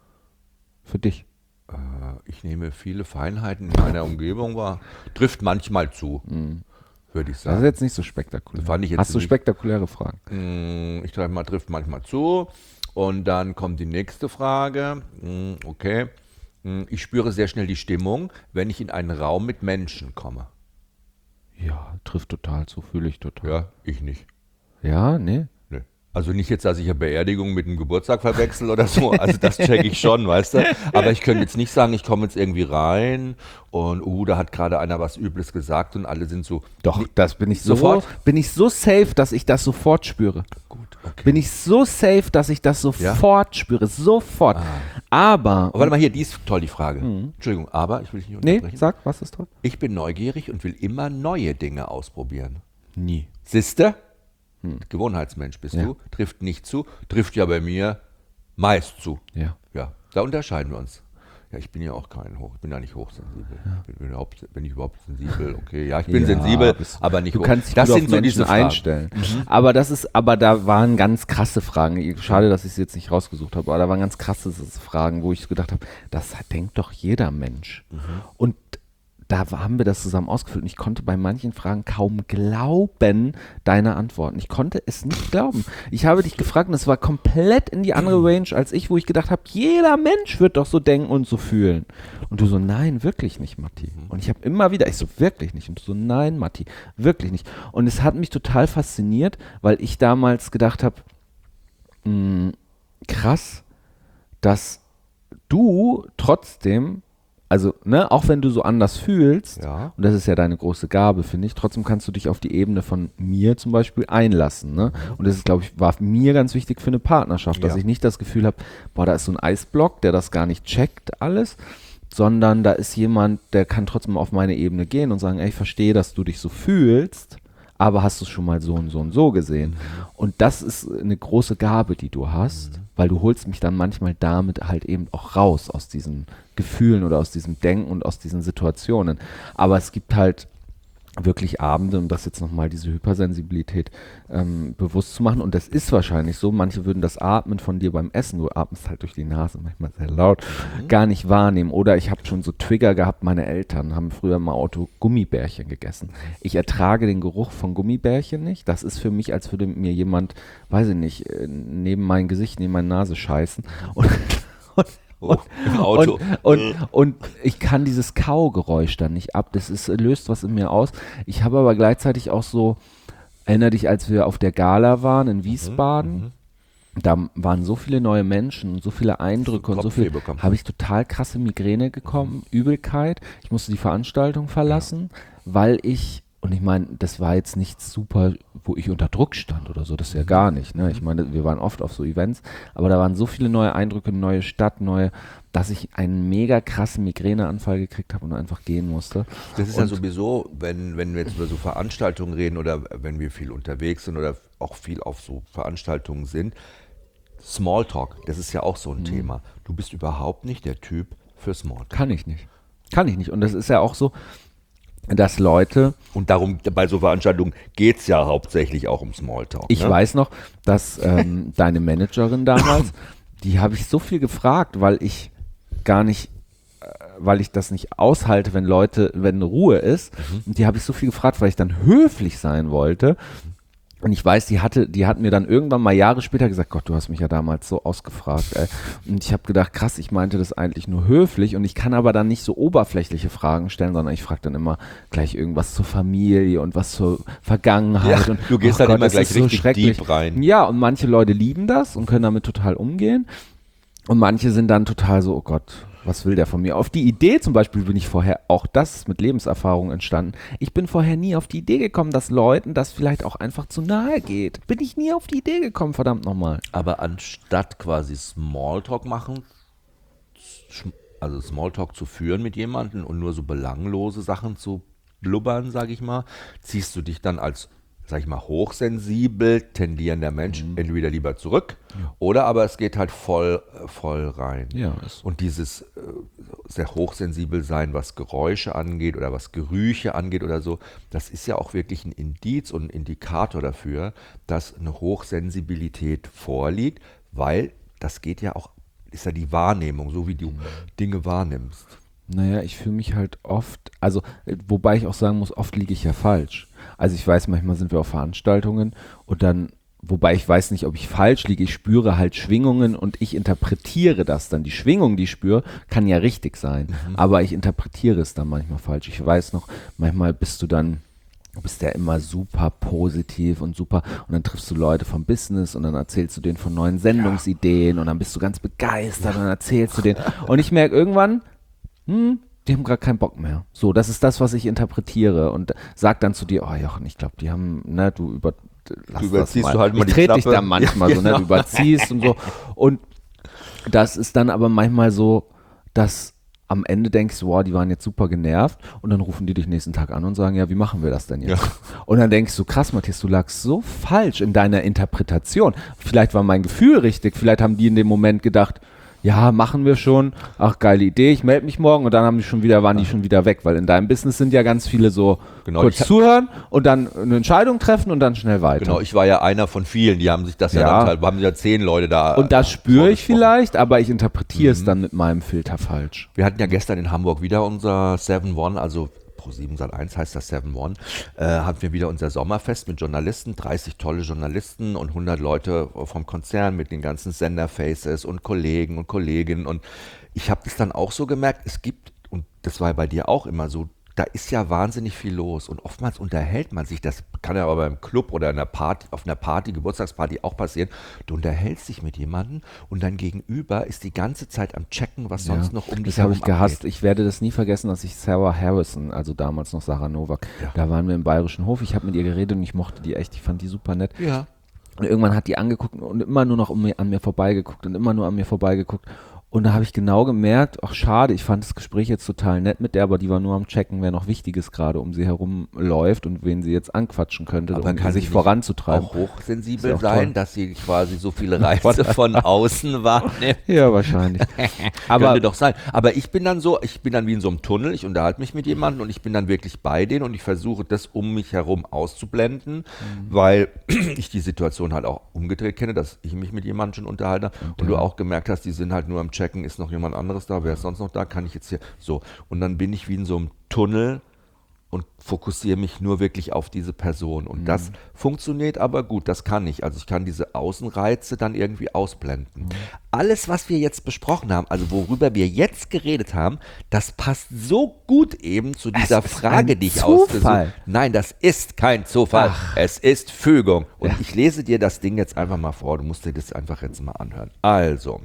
Für dich? Äh, ich nehme viele Feinheiten in meiner Umgebung wahr. Trifft manchmal zu, Mhm. würde ich Das ist sagen. jetzt nicht so spektakulär. Das fand ich jetzt Hast du nicht- spektakuläre Fragen? Mm, Ich schreibe mal, trifft manchmal zu. Und dann kommt die nächste Frage. Mm, Okay. Mm, Ich spüre sehr schnell die Stimmung, wenn ich in einen Raum mit Menschen komme. Ja, trifft total zu, fühle ich total. Ja, ich nicht. Ja, nee. Nö. Also nicht jetzt, dass ich eine Beerdigung mit einem Geburtstag verwechsel oder so. Also das checke ich schon, weißt du. Aber ich könnte jetzt nicht sagen, ich komme jetzt irgendwie rein und uh, da hat gerade einer was Übles gesagt und alle sind so. Doch, Nee, das bin ich so, sofort? bin ich so safe, dass ich das sofort spüre. Gut, okay. Bin ich so safe, dass ich das sofort spüre. Sofort. Aber. Oh, warte mal hier, die ist toll, die Frage. Entschuldigung, aber ich will dich nicht Nee, unterbrechen. sag, was ist toll? Ich bin neugierig und will immer neue Dinge ausprobieren. Nie. Siehste? Gewohnheitsmensch bist Ja. du. Trifft nicht zu. Trifft ja bei mir meist zu. Ja. Ja, da unterscheiden wir uns. Ja, ich bin ja auch kein Hoch, ich bin ja nicht hochsensibel. Ich bin, überhaupt, bin ich überhaupt sensibel? Okay, ja, ich bin Ja, sensibel, bist du. aber nicht Du hoch. kannst dich Das gut sind auf so Menschen diese Fragen. einstellen. Aber das ist, aber da waren ganz krasse Fragen. Schade, dass ich sie jetzt nicht rausgesucht habe, aber da waren ganz krasse Fragen, wo ich gedacht habe, das denkt doch jeder Mensch. Und da haben wir das zusammen ausgefüllt und ich konnte bei manchen Fragen kaum glauben, deine Antworten. Ich konnte es nicht glauben. Ich habe dich gefragt und es war komplett in die andere Range als ich, wo ich gedacht habe, jeder Mensch wird doch so denken und so fühlen. Und du so, nein, wirklich nicht, Matti. Und ich habe immer wieder, ich so, wirklich nicht. Und du so, nein, Matti, wirklich nicht. Und es hat mich total fasziniert, weil ich damals gedacht habe, mh, krass, dass du trotzdem Also, ne, auch wenn du so anders fühlst, Ja. und das ist ja deine große Gabe, finde ich, trotzdem kannst du dich auf die Ebene von mir zum Beispiel einlassen. Ne? Und das ist, glaube ich, war mir ganz wichtig für eine Partnerschaft, dass Ja. ich nicht das Gefühl habe, boah, da ist so ein Eisblock, der das gar nicht checkt alles, sondern da ist jemand, der kann trotzdem auf meine Ebene gehen und sagen, ey, ich verstehe, dass du dich so fühlst, aber hast du es schon mal so und so und so gesehen? Und das ist eine große Gabe, die du hast, mhm. weil du holst mich dann manchmal damit halt eben auch raus aus diesen Gefühlen oder aus diesem Denken und aus diesen Situationen. Aber es gibt halt wirklich Abende, um das jetzt nochmal diese Hypersensibilität ähm, bewusst zu machen. Und das ist wahrscheinlich so, manche würden das Atmen von dir beim Essen, du atmest halt durch die Nase, manchmal sehr laut, mhm. gar nicht wahrnehmen. Oder ich habe schon so Trigger gehabt, meine Eltern haben früher im Auto Gummibärchen gegessen. Ich ertrage den Geruch von Gummibärchen nicht. Das ist für mich, als würde mir jemand, weiß ich nicht, neben mein Gesicht, neben meine Nase scheißen. Und, und Oh, im Auto. Und, und, und ich kann dieses Kaugeräusch dann nicht ab. Das ist, löst was in mir aus. Ich habe aber gleichzeitig auch so, erinnere dich, als wir auf der Gala waren in Wiesbaden, Mhm, da waren so viele neue Menschen, so viele Eindrücke und so viel, bekommen. habe ich total krasse Migräne bekommen, Übelkeit. Ich musste die Veranstaltung verlassen, ja. weil ich, und ich meine, das war jetzt nicht super, wo ich unter Druck stand oder so, das ist ja gar nicht. Ne? Ich meine, wir waren oft auf so Events, aber da waren so viele neue Eindrücke, neue Stadt, neue, dass ich einen mega krassen Migräneanfall gekriegt habe und einfach gehen musste. Das ist und ja sowieso, wenn, wenn wir jetzt über so Veranstaltungen reden oder wenn wir viel unterwegs sind oder auch viel auf so Veranstaltungen sind, Smalltalk, das ist ja auch so ein mhm. Thema. Du bist überhaupt nicht der Typ für Smalltalk. Kann ich nicht. Kann ich nicht. Und das ist ja auch so, dass Leute... Und darum, bei so Veranstaltungen geht es ja hauptsächlich auch um Smalltalk. Ich ne? weiß noch, dass ähm, deine Managerin damals, die habe ich so viel gefragt, weil ich gar nicht, äh, weil ich das nicht aushalte, wenn Leute, wenn Ruhe ist. Mhm. Und die habe ich so viel gefragt, weil ich dann höflich sein wollte. Und ich weiß, die hatte, die hat mir dann irgendwann mal Jahre später gesagt, Gott, du hast mich ja damals so ausgefragt, ey. Und ich habe gedacht, krass, ich meinte das eigentlich nur höflich und ich kann aber dann nicht so oberflächliche Fragen stellen, sondern ich frage dann immer gleich irgendwas zur Familie und was zur Vergangenheit. Ja, und, du gehst oh dann Gott, immer das gleich ist so richtig schrecklich. deep rein. Ja, und manche Leute lieben das und können damit total umgehen. Und manche sind dann total so, oh Gott, was will der von mir? Auf die Idee zum Beispiel bin ich vorher, auch das ist mit Lebenserfahrung entstanden, ich bin vorher nie auf die Idee gekommen, dass Leuten das vielleicht auch einfach zu nahe geht. Bin ich nie auf die Idee gekommen, verdammt nochmal. Aber anstatt quasi Smalltalk machen, also Smalltalk zu führen mit jemandem und nur so belanglose Sachen zu blubbern, sage ich mal, ziehst du dich dann als, sag ich mal, hochsensibel tendierender Mensch mhm. entweder lieber zurück ja. oder aber es geht halt voll, voll rein. Ja, ist und dieses äh, sehr hochsensibel sein, was Geräusche angeht oder was Gerüche angeht oder so, das ist ja auch wirklich ein Indiz und ein Indikator dafür, dass eine Hochsensibilität vorliegt, weil das geht ja auch, ist ja die Wahrnehmung, so wie du mhm. Dinge wahrnimmst. Naja, ich fühle mich halt oft, also wobei ich auch sagen muss, oft liege ich ja falsch. Also ich weiß, manchmal sind wir auf Veranstaltungen und dann, wobei ich weiß nicht, ob ich falsch liege, ich spüre halt Schwingungen und ich interpretiere das dann. Die Schwingung, die ich spüre, kann ja richtig sein, mhm. aber ich interpretiere es dann manchmal falsch. Ich weiß noch, manchmal bist du dann, du bist ja immer super positiv und super und dann triffst du Leute vom Business und dann erzählst du denen von neuen Sendungsideen und dann bist du ganz begeistert und dann erzählst du denen und ich merke irgendwann, hm, die haben gerade keinen Bock mehr. So, das ist das, was ich interpretiere und sag dann zu dir, oh Jochen, ich glaube, die haben, ne, du über, lass du überziehst das mal. du halt mal ich die trete dich Klappe. da manchmal Ja, so, ne, genau. du überziehst und so und das ist dann aber manchmal so, dass am Ende denkst du, wow, die waren jetzt super genervt und dann rufen die dich nächsten Tag an und sagen, ja, wie machen wir das denn jetzt? Ja. Und dann denkst du, krass, Matthias, du lagst so falsch in deiner Interpretation. Vielleicht war mein Gefühl richtig, vielleicht haben die in dem Moment gedacht, ja, machen wir schon, ach, geile Idee, ich melde mich morgen und dann haben die schon wieder, waren die schon wieder weg, weil in deinem Business sind ja ganz viele so Genau, kurz ich- zuhören und dann eine Entscheidung treffen und dann schnell weiter. Genau, ich war ja einer von vielen, die haben sich das ja, Ja. dann halt, haben ja zehn Leute da. und das äh, spüre ich vorgesprochen. vielleicht, aber ich interpretiere Mhm. es dann mit meinem Filter falsch. Wir hatten ja gestern in Hamburg wieder unser seven one, also ProSieben Sat eins heißt das seven one, äh, hatten wir wieder unser Sommerfest mit Journalisten, dreißig tolle Journalisten und hundert Leute vom Konzern mit den ganzen Senderfaces und Kollegen und Kolleginnen und ich habe das dann auch so gemerkt, es gibt, und das war bei dir auch immer so, da ist ja wahnsinnig viel los und oftmals unterhält man sich, das kann ja aber beim Club oder einer Party, auf einer Party, Geburtstagsparty auch passieren, du unterhältst dich mit jemandem und dein Gegenüber ist die ganze Zeit am Checken, was sonst Ja, noch um dich das habe herum ich gehasst. abgeht. Ich werde das nie vergessen, dass ich Sarah Harrison, also damals noch Sarah Novak, Ja. da waren wir im Bayerischen Hof, ich habe mit ihr geredet und ich mochte die echt, ich fand die super nett. Ja. Und irgendwann hat die angeguckt und immer nur noch um mir, an mir vorbeigeguckt und immer nur an mir vorbeigeguckt. Und da habe ich genau gemerkt, ach schade, ich fand das Gespräch jetzt total nett mit der, aber die war nur am Checken, wer noch Wichtiges gerade um sie herum läuft und wen sie jetzt anquatschen könnte, Aber um kann sich sie voranzutreiben. Auch hochsensibel Ist ja auch sein, toll. dass sie quasi so viele Reize von außen wahrnimmt. Ja, wahrscheinlich. Aber Könnte doch sein. Aber ich bin dann so, ich bin dann wie in so einem Tunnel, ich unterhalte mich mit jemandem und ich bin dann wirklich bei denen und ich versuche das um mich herum auszublenden, mhm. weil ich die Situation halt auch umgedreht kenne, dass ich mich mit jemandem schon unterhalte und, und du auch gemerkt hast, die sind halt nur am Checken, ist noch jemand anderes da, wer ist sonst noch da, kann ich jetzt hier, so. Und dann bin ich wie in so einem Tunnel und fokussiere mich nur wirklich auf diese Person. Und mhm. das funktioniert aber gut, das kann ich. Also ich kann diese Außenreize dann irgendwie ausblenden. Mhm. Alles, was wir jetzt besprochen haben, also worüber wir jetzt geredet haben, das passt so gut eben zu dieser Frage, die ich ausgesucht habe. Nein, das ist kein Zufall. Ach. Es ist Fügung. Und ja. ich lese dir das Ding jetzt einfach mal vor. Du musst dir das einfach jetzt mal anhören. Also.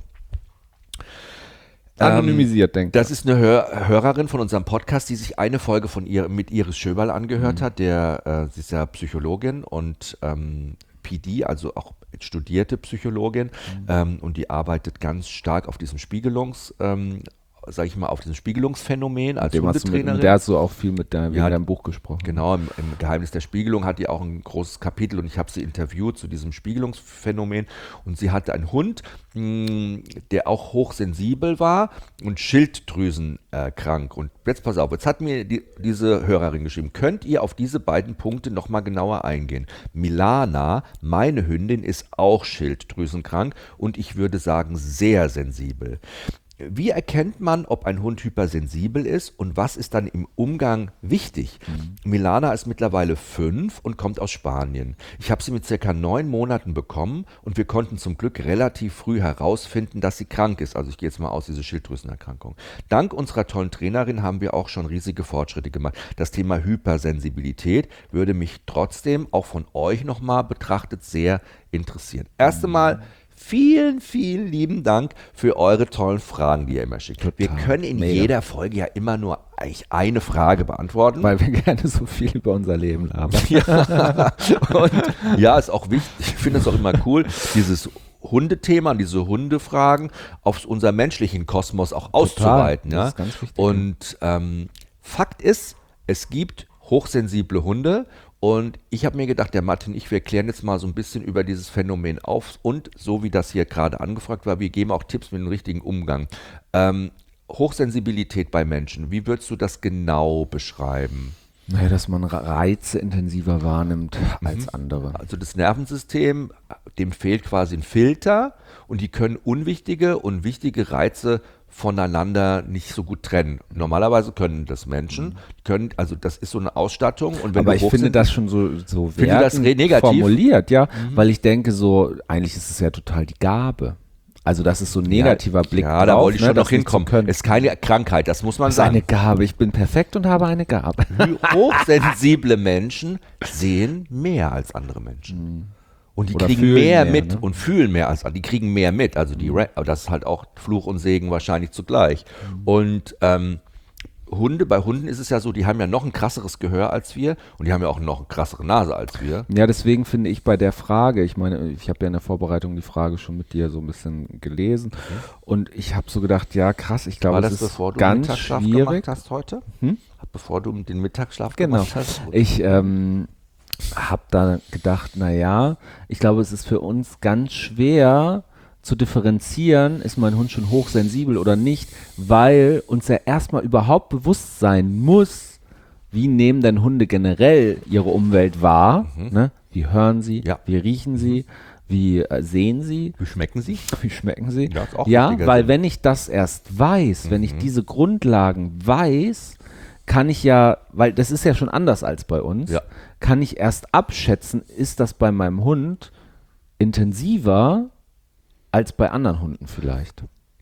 Anonymisiert, denke ich. Das ist eine Hör- Hörerin von unserem Podcast, die sich eine Folge von ihr mit Iris Schöberl angehört mhm. hat. Der, äh, sie ist ja Psychologin und ähm, P D, also auch studierte Psychologin. Mhm. Ähm, und die arbeitet ganz stark auf diesem Spiegelungs- ähm, sag ich mal, auf diesem Spiegelungsphänomen als Hundetrainerin. Mit, der hat so auch viel mit der, ja, in deinem Buch gesprochen. Genau, im, im Geheimnis der Spiegelung hat die auch ein großes Kapitel und ich habe sie interviewt zu diesem Spiegelungsphänomen und sie hatte einen Hund, mh, der auch hochsensibel war und Schilddrüsenkrank. Äh, und jetzt pass auf, jetzt hat mir die, diese Hörerin geschrieben, könnt ihr auf diese beiden Punkte nochmal genauer eingehen? Milana, meine Hündin, ist auch schilddrüsenkrank und ich würde sagen sehr sensibel. Wie erkennt man, ob ein Hund hypersensibel ist und was ist dann im Umgang wichtig? Mhm. Milana ist mittlerweile fünf und kommt aus Spanien. Ich habe sie mit circa neun Monaten bekommen und wir konnten zum Glück relativ früh herausfinden, dass sie krank ist. Also ich gehe jetzt mal aus, diese Schilddrüsenerkrankung. Dank unserer tollen Trainerin haben wir auch schon riesige Fortschritte gemacht. Das Thema Hypersensibilität würde mich trotzdem auch von euch nochmal betrachtet sehr interessieren. Erst einmal vielen, vielen lieben Dank für eure tollen Fragen, die ihr immer schickt. Total. Wir können in Mega. jeder Folge ja immer nur eigentlich eine Frage beantworten. Weil wir gerne so viel über unser Leben haben. Ja, und ja, ist auch wichtig. Ich finde es auch immer cool, dieses Hundethema und diese Hundefragen auf unser menschlichen Kosmos auch Total. auszuweiten. Ja? Das ist ganz wichtig. Und ähm, Fakt ist, es gibt hochsensible Hunde. Und ich habe mir gedacht, der Martin und ich, wir klären jetzt mal so ein bisschen über dieses Phänomen auf und so wie das hier gerade angefragt war, wir geben auch Tipps mit dem richtigen Umgang. Ähm, Hochsensibilität bei Menschen, wie würdest du das genau beschreiben? Naja, dass man Reize intensiver wahrnimmt mhm. als andere. Also das Nervensystem, dem fehlt quasi ein Filter und die können unwichtige und wichtige Reize voneinander nicht so gut trennen. Normalerweise können das Menschen, mhm. können, also das ist so eine Ausstattung. Und wenn Aber du ich finde das schon so, so das negativ formuliert, ja, mhm. weil ich denke so, eigentlich ist es ja total die Gabe. Also das ist so ein negativer ja, Blick Ja, drauf, da wollte ich ne, schon noch hinkommen. Es ist keine Krankheit, das muss man das sagen. Das ist eine Gabe, ich bin perfekt und habe eine Gabe. Hochsensible Menschen sehen mehr als andere Menschen. Mhm. Und die Oder kriegen mehr, mehr mit ne? und fühlen mehr als die kriegen mehr mit. Also die, aber das ist halt auch Fluch und Segen wahrscheinlich zugleich. Mhm. Und ähm, Hunde, bei Hunden ist es ja so, die haben ja noch ein krasseres Gehör als wir und die haben ja auch noch eine krassere Nase als wir. Ja, deswegen finde ich bei der Frage, ich meine, ich habe ja in der Vorbereitung die Frage schon mit dir so ein bisschen gelesen mhm. und ich habe so gedacht, ja krass, ich glaube, das es ist bevor du ganz Mittagsschlaf schwierig. gemacht hast heute? Hm? Bevor du den Mittagsschlaf genau. gemacht hast? Genau. Ich ähm, habe da gedacht, naja, ich glaube, es ist für uns ganz schwer zu differenzieren, ist mein Hund schon hochsensibel oder nicht, weil uns ja erstmal überhaupt bewusst sein muss, wie nehmen denn Hunde generell ihre Umwelt wahr, mhm. ne? Wie hören sie, ja. wie riechen sie, wie äh, sehen sie. Wie schmecken sie? Wie schmecken sie? Ja, ist auch ja weil Sinn. wenn ich das erst weiß, mhm. wenn ich diese Grundlagen weiß, kann ich ja, weil das ist ja schon anders als bei uns, ja. kann ich erst abschätzen, ist das bei meinem Hund intensiver als bei anderen Hunden vielleicht.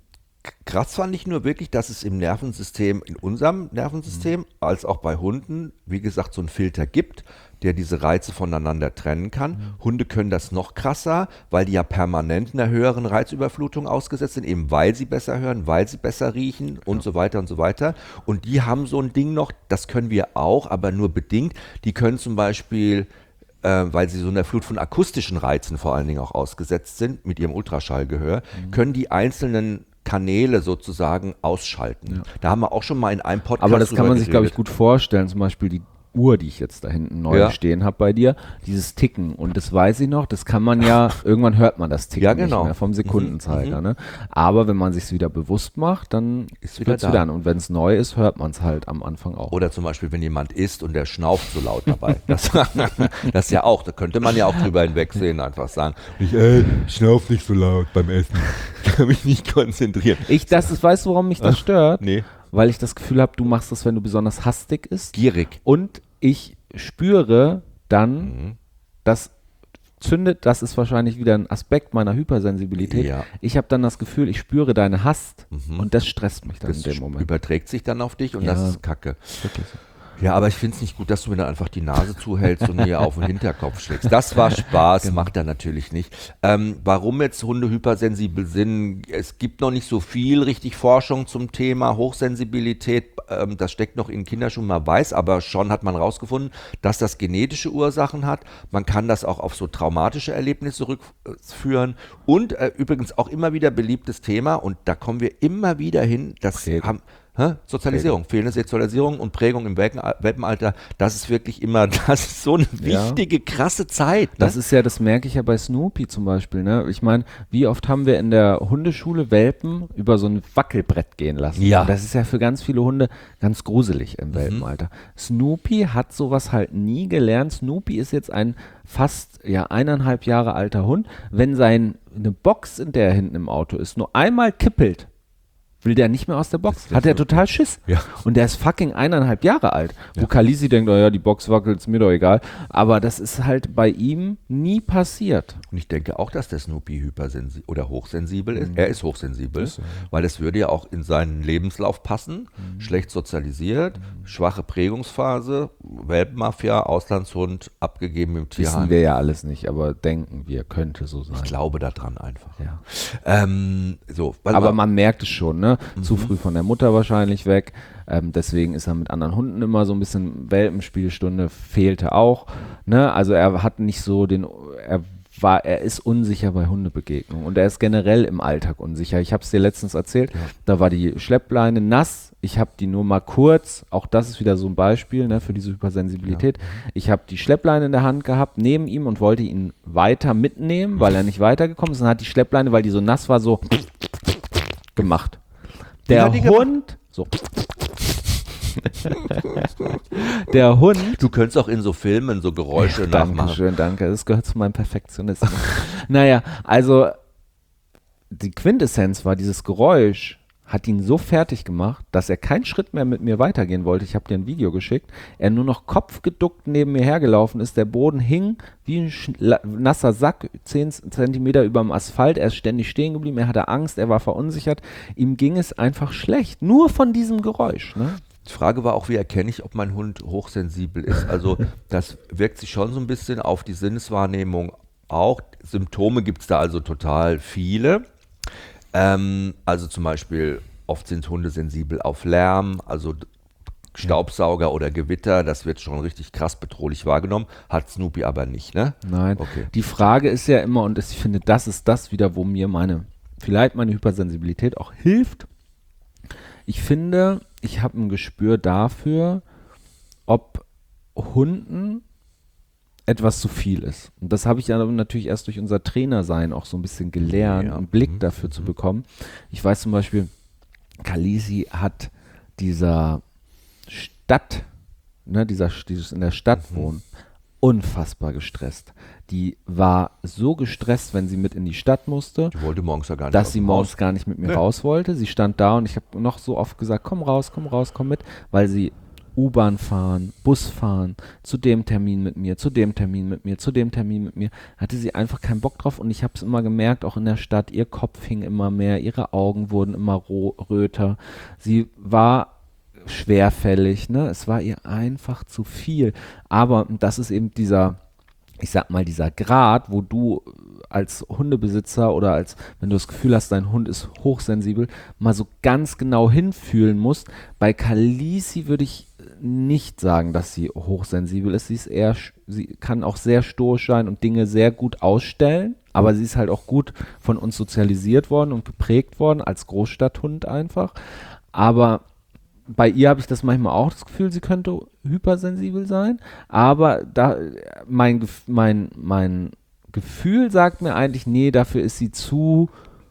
Krass fand ich nur wirklich, dass es im Nervensystem, in unserem Nervensystem, mhm. als auch bei Hunden, wie gesagt, so einen Filter gibt, der diese Reize voneinander trennen kann. Mhm. Hunde können das noch krasser, weil die ja permanent einer höheren Reizüberflutung ausgesetzt sind, eben weil sie besser hören, weil sie besser riechen und ja. so weiter und so weiter. Und die haben so ein Ding noch, das können wir auch, aber nur bedingt. Die können zum Beispiel, äh, weil sie so einer Flut von akustischen Reizen vor allen Dingen auch ausgesetzt sind, mit ihrem Ultraschallgehör, mhm. können die einzelnen Kanäle sozusagen ausschalten. Ja. Da haben wir auch schon mal in einem Podcast Aber das kann man sich, geredet. glaube ich, gut vorstellen. Zum Beispiel die Uhr, die ich jetzt da hinten neu ja. stehen habe bei dir, dieses Ticken. Und das weiß ich noch, das kann man ja, irgendwann hört man das Ticken ja, genau. nicht mehr vom Sekundenzeiger. Mhm. Ne? Aber wenn man sich wieder bewusst macht, dann ist wieder da. Wieder an. Und wenn es neu ist, hört man es halt am Anfang auch. Oder zum Beispiel, wenn jemand isst und der schnauft so laut dabei. Das, das ja auch, da könnte man ja auch drüber hinwegsehen, einfach sagen, ich äh, schnauf nicht so laut beim Essen. Ich kann mich nicht konzentrieren. Ich, das ist, weißt du, warum mich das stört? Nee. Weil ich das Gefühl habe, du machst das, wenn du besonders hastig isst. Gierig. Und ich spüre dann, Mhm. das zündet, das ist wahrscheinlich wieder ein Aspekt meiner Hypersensibilität. Ja. Ich habe dann das Gefühl, ich spüre deine Hast Mhm. und das stresst mich dann Das in dem Moment. überträgt sich dann auf dich und Ja. das ist Kacke. Wirklich so. Ja, aber ich finde es nicht gut, dass du mir dann einfach die Nase zuhältst und mir auf den Hinterkopf schlägst. Das war Spaß, Genau. macht er natürlich nicht. Ähm, warum jetzt Hunde hypersensibel sind, es gibt noch nicht so viel richtig Forschung zum Thema Hochsensibilität. Ähm, das steckt noch in Kinderschuhen, man weiß, aber schon hat man rausgefunden, dass das genetische Ursachen hat. Man kann das auch auf so traumatische Erlebnisse zurückführen. Und äh, übrigens auch immer wieder beliebtes Thema, und da kommen wir immer wieder hin, das Prägung. haben Hä? Sozialisierung, fehlende Sexualisierung und Prägung im Welpenalter, das ist wirklich immer, das ist so eine Ja. wichtige, krasse Zeit. Ne? Das ist ja, das merke ich ja bei Snoopy zum Beispiel. Ne? Ich meine, wie oft haben wir in der Hundeschule Welpen über so ein Wackelbrett gehen lassen? Ja. Und das ist ja für ganz viele Hunde ganz gruselig im Welpenalter. Snoopy hat sowas halt nie gelernt. Snoopy ist jetzt ein fast ja eineinhalb Jahre alter Hund. Wenn sein eine Box, in der er hinten im Auto ist, nur einmal kippelt, will der nicht mehr aus der Box. Hat er total Schiss. Ja. Und der ist fucking eineinhalb Jahre alt. Ja. Wo Khaleesi denkt, oh ja, die Box wackelt, ist mir doch egal. Aber das ist halt bei ihm nie passiert. Und ich denke auch, dass der Snoopy hypersensibel oder hochsensibel ist. Mhm. Er ist hochsensibel, Ist so, ja. weil das würde ja auch in seinen Lebenslauf passen. Mhm. Schlecht sozialisiert, schwache Prägungsphase, Welpenmafia, Auslandshund, abgegeben im Wissen Tierheim. wir ja alles nicht, aber denken wir, könnte so sein. Ich glaube daran einfach. Ja. Ähm, so, warte Aber mal. man merkt es schon, ne? Zu früh von der Mutter wahrscheinlich weg. Ähm, deswegen ist er mit anderen Hunden immer so ein bisschen, Welpenspielstunde fehlte auch. Ne? Also er hat nicht so den, er war, er ist unsicher bei Hundebegegnungen und er ist generell im Alltag unsicher. Ich habe es dir letztens erzählt, Ja. da war die Schleppleine nass. Ich habe die nur mal kurz, auch das ist wieder so ein Beispiel, ne, für diese Hypersensibilität. Ich habe die Schleppleine in der Hand gehabt, neben ihm, und wollte ihn weiter mitnehmen, weil er nicht weitergekommen ist. Und hat die Schleppleine, weil die so nass war, so gemacht. Der hat die Hund, so. Der Hund. Du könntest auch in so Filmen so Geräusche nachmachen. Dankeschön, danke. Das gehört zu meinem Perfektionismus. Naja, also die Quintessenz war, dieses Geräusch hat ihn so fertig gemacht, dass er keinen Schritt mehr mit mir weitergehen wollte. Ich habe dir ein Video geschickt. Er nur noch kopfgeduckt neben mir hergelaufen ist. Der Boden hing wie ein schla- nasser Sack, zehn Zentimeter über dem Asphalt. Er ist ständig stehen geblieben. Er hatte Angst, er war verunsichert. Ihm ging es einfach schlecht. Nur von diesem Geräusch. Ne? Die Frage war auch, wie erkenne ich, ob mein Hund hochsensibel ist. Also das wirkt sich schon so ein bisschen auf die Sinneswahrnehmung auch. Symptome gibt es da also total viele. Ähm, also zum Beispiel, oft sind Hunde sensibel auf Lärm, also Staubsauger oder Gewitter, das wird schon richtig krass bedrohlich wahrgenommen, hat Snoopy aber nicht, ne? Nein. Okay. Die Frage ist ja immer, und ich finde, das ist das wieder, wo mir meine, vielleicht meine Hypersensibilität auch hilft. Ich finde, ich habe ein Gespür dafür, ob Hunden etwas zu viel ist. Und das habe ich ja natürlich erst durch unser Trainersein auch so ein bisschen gelernt, Ja. einen Blick Mhm. dafür zu bekommen. Ich weiß zum Beispiel, Khaleesi hat dieser Stadt, ne, dieser, dieses in der Stadt Mhm. wohnen, unfassbar gestresst. Die war so gestresst, wenn sie mit in die Stadt musste, Die wollte morgens ja gar nicht aus dass sie dem morgens Haus. gar nicht mit mir Ja. raus wollte. Sie stand da und ich habe noch so oft gesagt, komm raus, komm raus, komm mit, weil sie U-Bahn fahren, Bus fahren, zu dem Termin mit mir, zu dem Termin mit mir, zu dem Termin mit mir, hatte sie einfach keinen Bock drauf und ich habe es immer gemerkt, auch in der Stadt, ihr Kopf hing immer mehr, ihre Augen wurden immer ro- röter, sie war schwerfällig, ne? Es war ihr einfach zu viel, aber das ist eben dieser, ich sag mal, dieser Grad, wo du als Hundebesitzer oder als, wenn du das Gefühl hast, dein Hund ist hochsensibel, mal so ganz genau hinfühlen musst. Bei Khaleesi würde ich nicht sagen, dass sie hochsensibel ist. Sie ist eher, sie kann auch sehr stoisch sein und Dinge sehr gut ausstellen, aber sie ist halt auch gut von uns sozialisiert worden und geprägt worden, als Großstadthund einfach. Aber bei ihr habe ich das manchmal auch das Gefühl, sie könnte hypersensibel sein, aber da mein, Gef- mein, mein Gefühl sagt mir eigentlich, nee, dafür ist sie zu,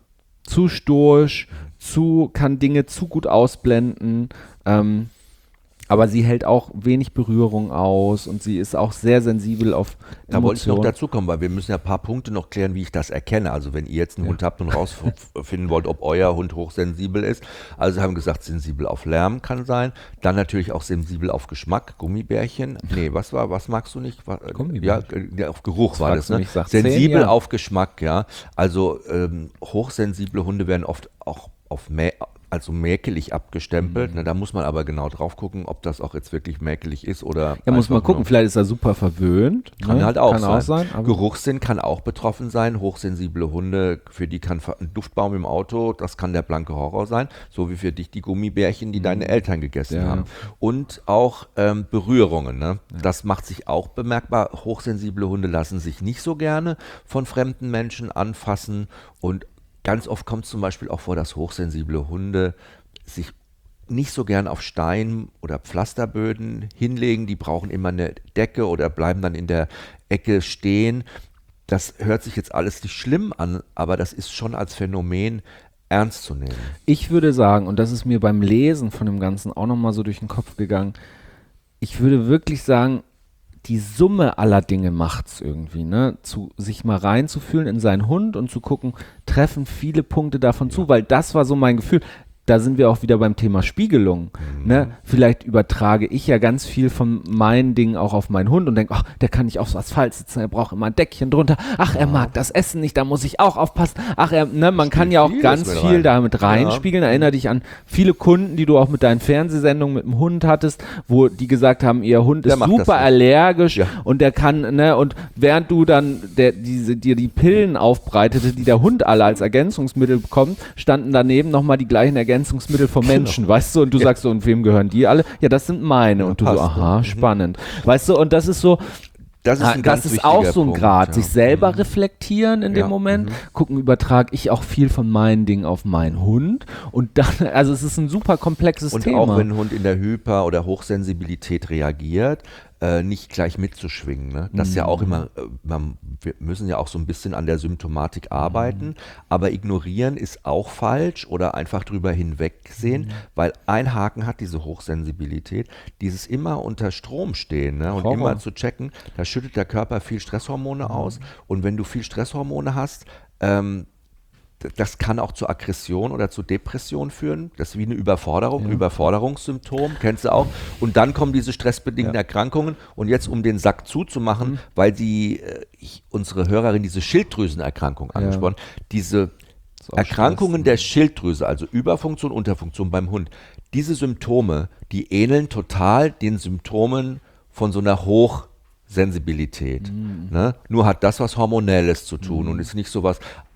zu stoisch, zu, kann Dinge zu gut ausblenden, ähm, aber sie hält auch wenig Berührung aus und sie ist auch sehr sensibel auf Emotionen. Da wollte ich noch dazu kommen, weil wir müssen ja ein paar Punkte noch klären, wie ich das erkenne. Also wenn ihr jetzt einen Ja. Hund habt und rausfinden wollt, ob euer Hund hochsensibel ist. Also haben gesagt, sensibel auf Lärm kann sein. Dann natürlich auch sensibel auf Geschmack, Gummibärchen. Nee, was war, was magst du nicht? War, Gummibärchen? Ja, auf Geruch Das war fragst das, du ne? mich, sag zehn, Sensibel ja. auf Geschmack, ja. Also ähm, hochsensible Hunde werden oft auch auf Mä also mäkelig abgestempelt. Mhm. Ne, da muss man aber genau drauf gucken, ob das auch jetzt wirklich mäkelig ist oder. Ja, muss man einfach gucken, nur- vielleicht ist er super verwöhnt. Kann ne? halt auch kann sein. Auch sein aber Geruchssinn kann auch betroffen sein. Hochsensible Hunde, für die kann ver- ein Duftbaum im Auto, das kann der blanke Horror sein. So wie für dich die Gummibärchen, die deine Eltern gegessen Ja. haben. Und auch ähm, Berührungen. Ne? Das macht sich auch bemerkbar. Hochsensible Hunde lassen sich nicht so gerne von fremden Menschen anfassen. Und ganz oft kommt es zum Beispiel auch vor, dass hochsensible Hunde sich nicht so gern auf Stein- oder Pflasterböden hinlegen. Die brauchen immer eine Decke oder bleiben dann in der Ecke stehen. Das hört sich jetzt alles nicht schlimm an, aber das ist schon als Phänomen ernst zu nehmen. Ich würde sagen, und das ist mir beim Lesen von dem Ganzen auch nochmal so durch den Kopf gegangen, ich würde wirklich sagen, die Summe aller Dinge macht's irgendwie, ne? Zu, sich mal reinzufühlen in seinen Hund und zu gucken, treffen viele Punkte davon zu, weil das war so mein Gefühl. Da sind wir auch wieder beim Thema Spiegelung. Mhm. Ne? Vielleicht übertrage ich ja ganz viel von meinen Dingen auch auf meinen Hund und denke, ach, der kann nicht aufs Asphalt sitzen, er braucht immer ein Deckchen drunter. Ach, er mag das Essen nicht, da muss ich auch aufpassen. Ach, er, ne, man kann ja auch vieles ganz mit viel rein. damit reinspiegeln. Ja. Erinnere dich an viele Kunden, die du auch mit deinen Fernsehsendungen mit dem Hund hattest, wo die gesagt haben, ihr Hund Der ist macht das super nicht. allergisch Ja. und der kann, ne, und während du dann der, diese, dir die Pillen aufbreitete, die der Hund alle als Ergänzungsmittel bekommt, standen daneben nochmal die gleichen Ergänzungsmittel vom Menschen, weißt du, und du Ja. sagst so, und wem gehören die alle? Ja, das sind meine. Ja, Und du so, passt, aha, ne? spannend. Weißt du, und das ist so, Das ist, ah, ein das ganz ist auch wichtiger so ein Punkt, Grad, ja. sich selber Mhm. reflektieren in Ja, dem Moment, mhm. gucken, übertrage ich auch viel von meinen Dingen auf meinen Hund und dann, also es ist ein super komplexes Und Thema. auch wenn ein Hund in der Hyper- oder Hochsensibilität reagiert, äh, nicht gleich mitzuschwingen. Ne? Das ist ja auch immer, äh, man, wir müssen ja auch so ein bisschen an der Symptomatik arbeiten, aber ignorieren ist auch falsch oder einfach drüber hinwegsehen, weil ein Haken hat diese Hochsensibilität, dieses immer unter Strom stehen, ne? Und Horror. immer zu checken, da schüttet der Körper viel Stresshormone aus und wenn du viel Stresshormone hast, ähm, das kann auch zu Aggression oder zu Depression führen. Das ist wie eine Überforderung, Ja. Überforderungssymptom, kennst du auch. Und dann kommen diese stressbedingten Ja. Erkrankungen. Und jetzt, um den Sack zuzumachen, Mhm. weil die, äh, ich, unsere Hörerin diese Schilddrüsenerkrankung Ja. angesprochen, diese ist auch Erkrankungen Stress, der Schilddrüse, also Überfunktion, Unterfunktion beim Hund, diese Symptome, die ähneln total den Symptomen von so einer Hochsensibilität. Mhm. Ne? Nur hat das was Hormonelles zu tun und ist nicht sowas.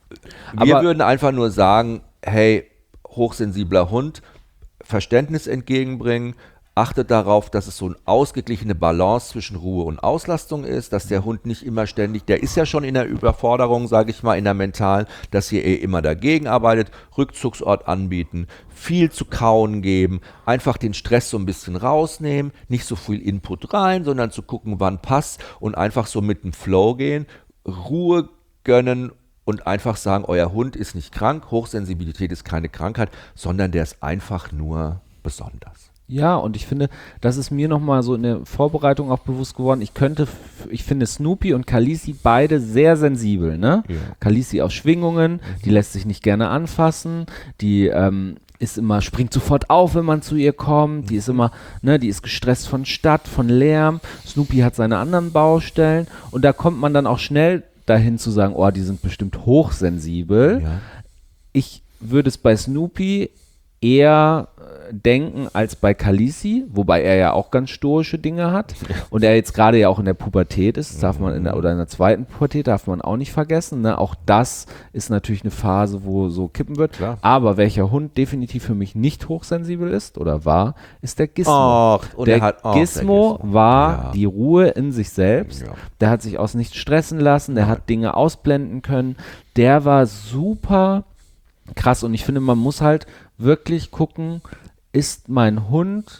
Wir Aber- würden einfach nur sagen, hey, hochsensibler Hund, Verständnis entgegenbringen, achtet darauf, dass es so eine ausgeglichene Balance zwischen Ruhe und Auslastung ist, dass der Hund nicht immer ständig, der ist ja schon in der Überforderung, sage ich mal, in der mentalen, dass ihr eh immer dagegen arbeitet, Rückzugsort anbieten, viel zu kauen geben, einfach den Stress so ein bisschen rausnehmen, nicht so viel Input rein, sondern zu gucken, wann passt und einfach so mit dem Flow gehen, Ruhe gönnen und einfach sagen, euer Hund ist nicht krank, Hochsensibilität ist keine Krankheit, sondern der ist einfach nur besonders. Ja, und ich finde, das ist mir nochmal so in der Vorbereitung auch bewusst geworden. Ich könnte, f- ich finde Snoopy und Khaleesi beide sehr sensibel, ne? Ja. Khaleesi auf Schwingungen, die lässt sich nicht gerne anfassen, die ähm, ist immer, springt sofort auf, wenn man zu ihr kommt. Die ist immer, ne, die ist gestresst von Stadt, von Lärm. Snoopy hat seine anderen Baustellen. Und da kommt man dann auch schnell dahin zu sagen, oh, die sind bestimmt hochsensibel. Ja. Ich würde es bei Snoopy eher äh, denken als bei Khaleesi, wobei er ja auch ganz stoische Dinge hat und er jetzt gerade ja auch in der Pubertät ist, das darf man in der, oder in der zweiten Pubertät, darf man auch nicht vergessen, ne? Auch das ist natürlich eine Phase, wo so kippen wird, Klar. aber welcher Hund definitiv für mich nicht hochsensibel ist oder war, ist der Gizmo. Ach, und der, er hat, ach, Gizmo der Gizmo. war Ja. die Ruhe in sich selbst, Ja. der hat sich aus nichts stressen lassen, der hat Dinge ausblenden können, der war super krass und ich finde, man muss halt wirklich gucken, ist mein Hund,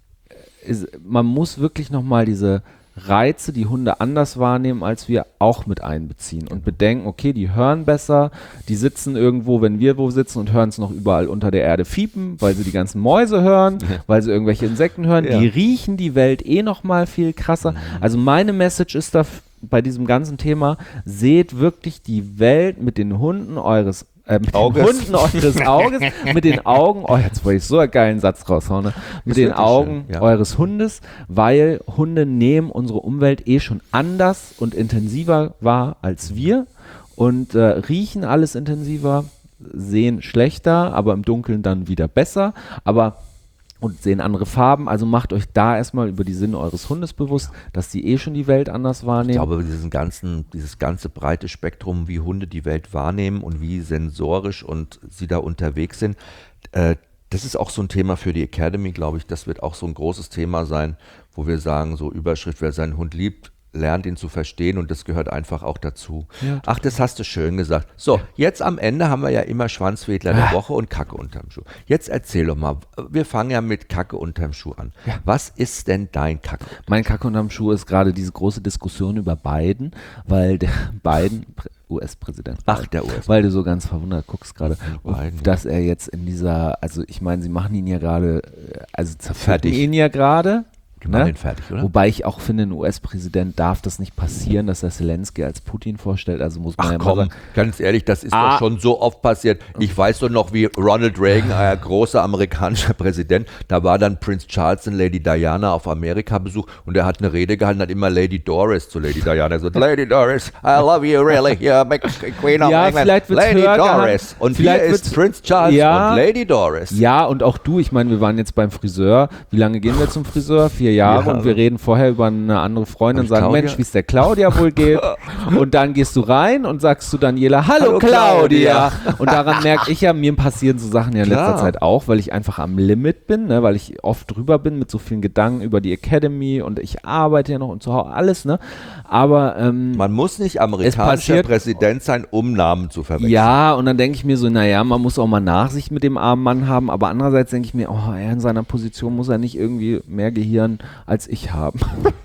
ist, man muss wirklich nochmal diese Reize, die Hunde anders wahrnehmen, als wir auch mit einbeziehen und bedenken, okay, die hören besser, die sitzen irgendwo, wenn wir wo sitzen und hören es noch überall unter der Erde fiepen, weil sie die ganzen Mäuse hören, weil sie irgendwelche Insekten hören, Ja. die riechen die Welt eh nochmal viel krasser. Mhm. Also meine Message ist da f- bei diesem ganzen Thema, seht wirklich die Welt mit den Hunden eures Äh, mit Auges. den Hunden eures Auges, mit den Augen, oh, jetzt wollte ich so einen geilen Satz raushauen, ne? Mit Ist den wirklich Augen schön, ja. eures Hundes, weil Hunde nehmen unsere Umwelt eh schon anders und intensiver wahr als wir und äh, riechen alles intensiver, sehen schlechter, aber im Dunkeln dann wieder besser, aber und sehen andere Farben, also macht euch da erstmal über die Sinne eures Hundes bewusst, dass die eh schon die Welt anders wahrnehmen. Ich glaube, diesen ganzen, dieses ganze breite Spektrum, wie Hunde die Welt wahrnehmen und wie sensorisch und sie da unterwegs sind, äh, das ist auch so ein Thema für die Academy, glaube ich. Das wird auch so ein großes Thema sein, wo wir sagen, so Überschrift, wer seinen Hund liebt, lernt ihn zu verstehen und das gehört einfach auch dazu. Ja, Ach, das hast du schön gesagt. So, jetzt am Ende haben wir ja immer Schwanzwedler der Woche und Kacke unterm Schuh. Jetzt erzähl doch mal, wir fangen ja mit Kacke unterm Schuh an. Ja. Was ist denn dein Kacke? Mein Kacke unterm Schuh ist gerade diese große Diskussion über Biden, weil der Biden, Prä- U S-Präsident, Ach, der U S. weil du so ganz verwundert guckst gerade, Biden, dass er jetzt in dieser, also ich meine, sie machen ihn ja gerade, äh, also zerfertigen Fertig. ihn ja gerade. Die machen ihn fertig, oder? Wobei ich auch finde, ein U S-Präsident darf das nicht passieren, dass er Zelensky als Putin vorstellt, also muss man Ach ja mal komm, sagen, ganz ehrlich, das ist Ah. doch schon so oft passiert. Ich weiß doch noch, wie Ronald Reagan, ein großer amerikanischer Präsident, da war dann Prince Charles und Lady Diana auf Amerika-Besuch und er hat eine Rede gehalten, hat immer Lady Doris zu Lady Diana gesagt, Lady Doris, I love you really, you're big Queen of Ja, England, vielleicht wird's Lady höher gehalten. Doris. Und Vielleicht hier ist wird's- Prince Charles Ja. und Lady Doris. ja, und auch du, ich meine, wir waren jetzt beim Friseur. Wie lange gehen wir zum Friseur? Vier Jahre. Ja. Und wir reden vorher über eine andere Freundin und Und sagen, Claudia? Mensch, wie es der Claudia wohl geht. Und dann gehst du rein und sagst zu Daniela, hallo, Hallo, Claudia. Claudia. Und daran merke ich ja, mir passieren so Sachen ja in letzter Klar. Zeit auch, weil ich einfach am Limit bin, ne, weil ich oft drüber bin mit so vielen Gedanken über die Academy und ich arbeite ja noch und zu Hause, alles, ne. Aber ähm, Man muss nicht amerikanischer passiert- Präsident sein, um Namen zu verwechseln. ja, und dann denke ich mir so, naja, man muss auch mal Nachsicht mit dem armen Mann haben, aber andererseits denke ich mir, oh, er in seiner Position muss er nicht irgendwie mehr Gehirn als ich haben.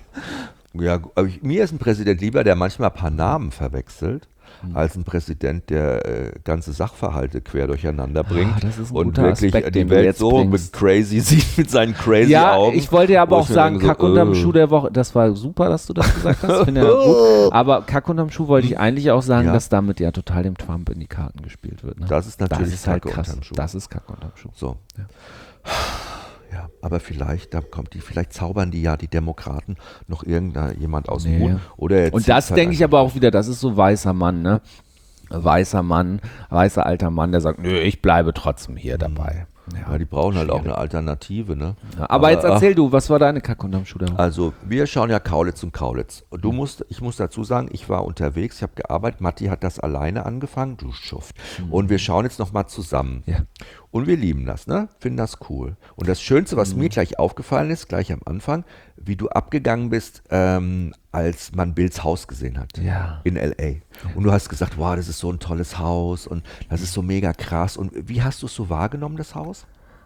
Ja, gu- aber ich, mir ist ein Präsident lieber, der manchmal ein paar Namen verwechselt, Hm. als ein Präsident, der äh, ganze Sachverhalte quer durcheinander bringt Ah, das ist ein und guter wirklich Aspekt, die den du Welt jetzt so bringst. mit crazy sieht, mit seinen crazy Ja, Augen. ich wollte ja aber wo auch ich mir sagen, denke so, Kack unterm äh. Schuh der Woche, das war super, dass du das gesagt hast, finde ja gut. Aber Kack unterm Schuh wollte ich eigentlich auch sagen, Ja. dass damit ja total dem Trump in die Karten gespielt wird. Ne? Das ist natürlich das ist halt Kacke krass. unterm Schuh. Das ist Kack unterm Schuh. So. Ja, aber vielleicht, da kommt die, vielleicht zaubern die ja die Demokraten noch irgendjemand aus dem Nee. Hut. Oder er Und zieht's das halt denke ich einfach aber auch wieder, das ist so weißer Mann, ne? Weißer Mann, weißer alter Mann, der sagt, nö, ich bleibe trotzdem hier dabei. Ja, die brauchen halt auch eine Alternative, ne? Ja, aber jetzt ach, erzähl du, was war deine Kack unterm Schuh der Woche? Also, wir schauen ja Kaulitz und Kaulitz. Und Mhm. du musst, ich muss dazu sagen, ich war unterwegs, ich habe gearbeitet, Matti hat das alleine angefangen, du Schuft. Und wir schauen jetzt nochmal zusammen. Mhm. Ja. Und wir lieben das, ne? Finden das cool. Und das Schönste, was Mhm. mir gleich aufgefallen ist, gleich am Anfang, wie du abgegangen bist, ähm, als man Bills Haus gesehen hat. Ja. In L A. Und du hast gesagt, wow, das ist so ein tolles Haus und das ist so mega krass. Und wie hast du es so wahrgenommen, das Haus?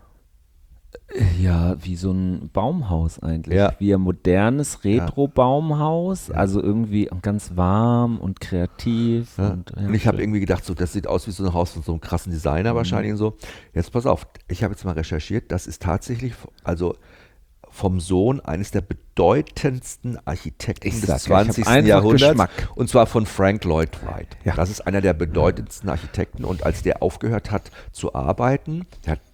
Ja, wie so ein Baumhaus eigentlich. Ja. Wie ein modernes Retro-Baumhaus. Also irgendwie ganz warm und kreativ. Ja. Und, ja, und ich habe schön. irgendwie gedacht, so, das sieht aus wie so ein Haus von so einem krassen Designer Mhm. wahrscheinlich und so. Jetzt pass auf, ich habe jetzt mal recherchiert, das ist tatsächlich, also vom Sohn eines der bedeutendsten Architekten Ich des sag ja, ich hab zwanzigsten einfach Jahrhunderts. Geschmack. Und zwar von Frank Lloyd Wright. Ja. Das ist einer der bedeutendsten Architekten und als der aufgehört hat zu arbeiten, der hat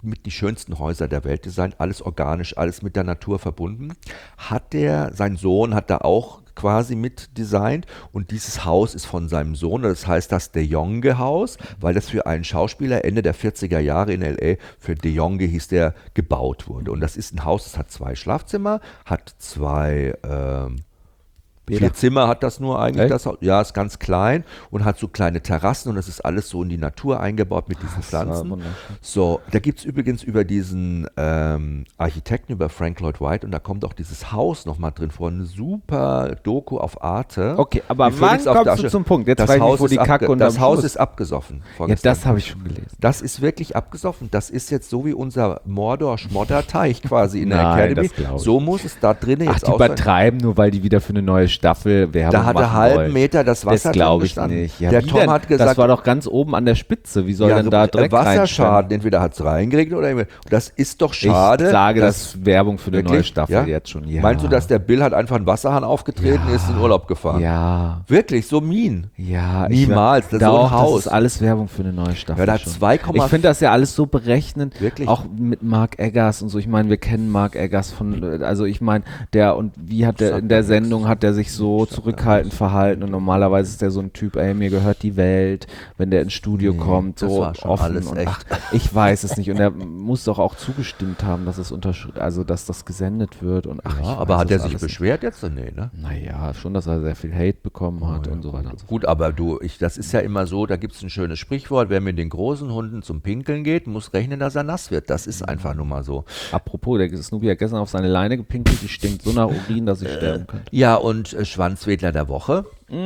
mit die schönsten Häuser der Welt designt, alles organisch, alles mit der Natur verbunden. Hat der, sein Sohn hat da auch quasi mit designt und dieses Haus ist von seinem Sohn, das heißt das De Jonge Haus, weil das für einen Schauspieler Ende der vierziger Jahre in L A, für De Jonge hieß der, gebaut wurde. Und das ist ein Haus, das hat zwei Schlafzimmer, hat zwei ähm, Vier Zimmer hat das nur eigentlich, das, ja, ist ganz klein und hat so kleine Terrassen und das ist alles so in die Natur eingebaut mit diesen Pflanzen. So, da gibt es übrigens über diesen ähm, Architekten, über Frank Lloyd Wright und da kommt auch dieses Haus nochmal drin vor, eine super Doku auf Arte. Okay, aber wann kommst du zum Punkt? Jetzt das weiß ich Haus nicht, wo die Kacke und Das Haus ist abgesoffen. Ja, das habe ich schon gelesen. Das ist wirklich abgesoffen. Das ist jetzt so wie unser Mordor-Schmodder-Teich quasi in der Nein, Academy. So muss es da drinnen jetzt Ach, die übertreiben, nur weil die wieder für eine neue Staffel Werbung Da hat er halben wollen. Meter das Wasser Das glaube ich gestanden. nicht. Ja, der wie Tom denn? hat gesagt, das war doch ganz oben an der Spitze. Wie soll ja, denn da Dreck Wasserschaden? Entweder hat es reingeregnet oder nicht. Das ist doch schade. Ich sage, das ist Werbung für eine wirklich? neue Staffel Ja? jetzt schon. Ja. Meinst du, dass der Bill hat einfach einen Wasserhahn aufgetreten und Ja. ist in Urlaub gefahren? Ja. Wirklich, so mean? Ja. Niemals. Ich, Das ist so ein Haus. Das ist alles Werbung für eine neue Staffel. Ja, da hat schon. zwei, ich finde das ja alles so berechnend. Wirklich? Auch mit Mark Eggers und so. Ich meine, wir kennen Mark Eggers von, also ich meine, der und wie hat der Sagt in der mir Sendung nichts. hat der sich so zurückhaltend verhalten und normalerweise ist der so ein Typ, ey, mir gehört die Welt, wenn der ins Studio Nee, kommt, das so war schon offen alles und echt. ach, ich weiß es nicht und er muss doch auch zugestimmt haben, dass es untersch- also dass das gesendet wird und ach, ich Ja, aber weiß hat es er sich alles nicht. beschwert jetzt? Nee, ne? Naja, schon, dass er sehr viel Hate bekommen hat und so weiter und so fort. Gut, aber du, ich, das ist ja immer so, da gibt es ein schönes Sprichwort, wer mit den großen Hunden zum Pinkeln geht, muss rechnen, dass er nass wird. Das ist einfach nur mal so. Apropos, der Snoopy hat gestern auf seine Leine gepinkelt, die stinkt so nach Urin, dass ich sterben könnte. Ja, und äh, Schwanzwedler der Woche.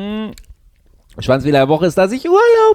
Schwanzwedler der Woche ist, dass ich Urlaub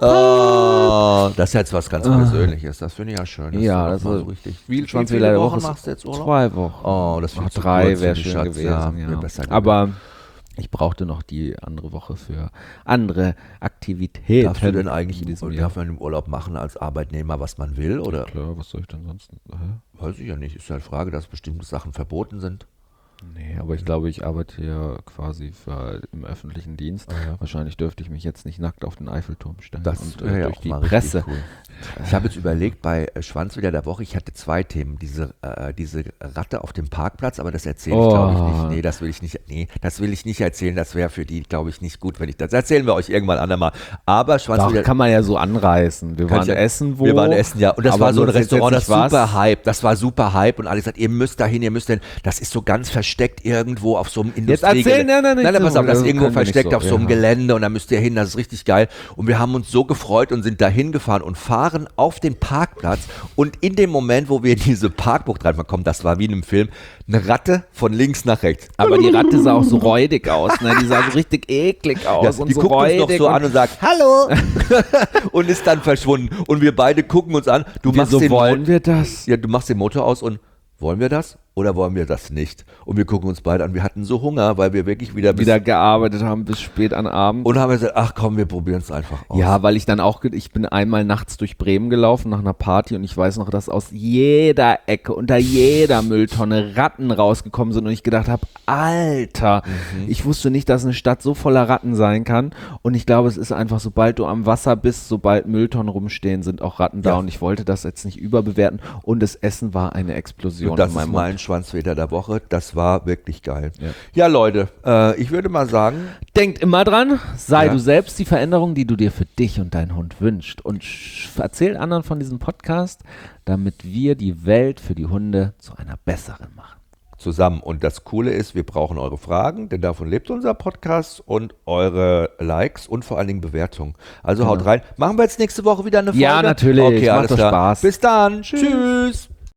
habe. Oh, das ist jetzt was ganz Persönliches. Das finde ich ja schön. dass Ja, du das mal ist so richtig. Wie, wie Schwanzwedler viele der Wochen Woche ist machst du jetzt Urlaub? Zwei Wochen. Oh, das Ach, wird zu drei kurz, wäre finde ich, schön Schatz. gewesen. Ja, Ja, wäre besser aber ich brauchte noch die andere Woche für andere Aktivitäten. Darfst du denn in eigentlich diesem im, Jahr. darf man im Urlaub machen als Arbeitnehmer, was man will? Oder? Klar, was soll ich denn sonst? Hä? Weiß ich ja nicht. Ist ja eine Frage, dass bestimmte Sachen verboten sind. Nee, aber ich glaube, ich arbeite ja quasi für, im öffentlichen Dienst. Ah, ja. Wahrscheinlich dürfte ich mich jetzt nicht nackt auf den Eiffelturm stellen Das und wäre äh, ja durch auch die mal richtig Presse. cool. Ich habe jetzt überlegt, bei äh, Schwanzwedler der Woche, ich hatte zwei Themen. Diese, äh, diese Ratte auf dem Parkplatz, aber das erzähle ich, Oh. glaube ich, nicht. Nee, das will ich nicht, nee, das will ich nicht erzählen. Das wäre für die, glaube ich, nicht gut, wenn ich das. Das erzählen wir euch irgendwann andermal. Aber Doch, Schwanzwedler. kann man ja so anreißen. Wir Kann waren ich ja- essen wo. Wir waren essen, ja. Und das aber war so ein sonst jetzt Restaurant, das nicht was. super Hype. Das war super Hype und alle gesagt, ihr müsst dahin, ihr müsst denn. Das ist so ganz versteckt irgendwo auf so einem Jetzt Industriegelände. erzählen, nein, nein, nicht nein, nein, so. pass auf, das ist Das irgendwo können wir nicht versteckt so, auf so einem ja. Gelände und da müsst ihr hin, das ist richtig geil. Und wir haben uns so gefreut und sind dahin gefahren und fahren auf den Parkplatz und in dem Moment, wo wir in diese Parkbucht reinkommen, das war wie in einem Film, eine Ratte von links nach rechts. Aber die Ratte sah auch so räudig aus, ne? Die sah so richtig eklig aus. Ja, und die so guckt uns noch räudig so und an und sagt, hallo, und ist dann verschwunden. Und wir beide gucken uns an. Du wir machst so den wollen wir das? Ja, du machst den Motor aus und wollen wir das oder wollen wir das nicht? Und wir gucken uns beide an. Wir hatten so Hunger, weil wir wirklich wieder bis Wieder gearbeitet haben bis spät an Abend. und haben gesagt, ach komm, wir probieren es einfach aus. Ja, weil ich dann auch, ge- ich bin einmal nachts durch Bremen gelaufen nach einer Party und ich weiß noch, dass aus jeder Ecke, unter jeder Mülltonne Ratten rausgekommen sind und ich gedacht habe, Alter, Mhm. ich wusste nicht, dass eine Stadt so voller Ratten sein kann und ich glaube, es ist einfach, sobald du am Wasser bist, sobald Mülltonnen rumstehen, sind auch Ratten da Ja. und ich wollte das jetzt nicht überbewerten und das Essen war eine Explosion Und das in ist meinem Mund. mein Schwanzwetter der Woche. Das war wirklich geil. Ja. Ja, Leute, äh, ich würde mal sagen, Denkt immer dran, sei Ja. du selbst die Veränderung, die du dir für dich und deinen Hund wünschst. Und sch- erzähl anderen von diesem Podcast, damit wir die Welt für die Hunde zu einer besseren machen. zusammen. Und das Coole ist, wir brauchen eure Fragen, denn davon lebt unser Podcast und eure Likes und vor allen Dingen Bewertungen. Also haut rein. Machen wir jetzt nächste Woche wieder eine Folge? Ja, natürlich. Okay, Macht alles doch klar. Spaß. Bis dann. Tschüss.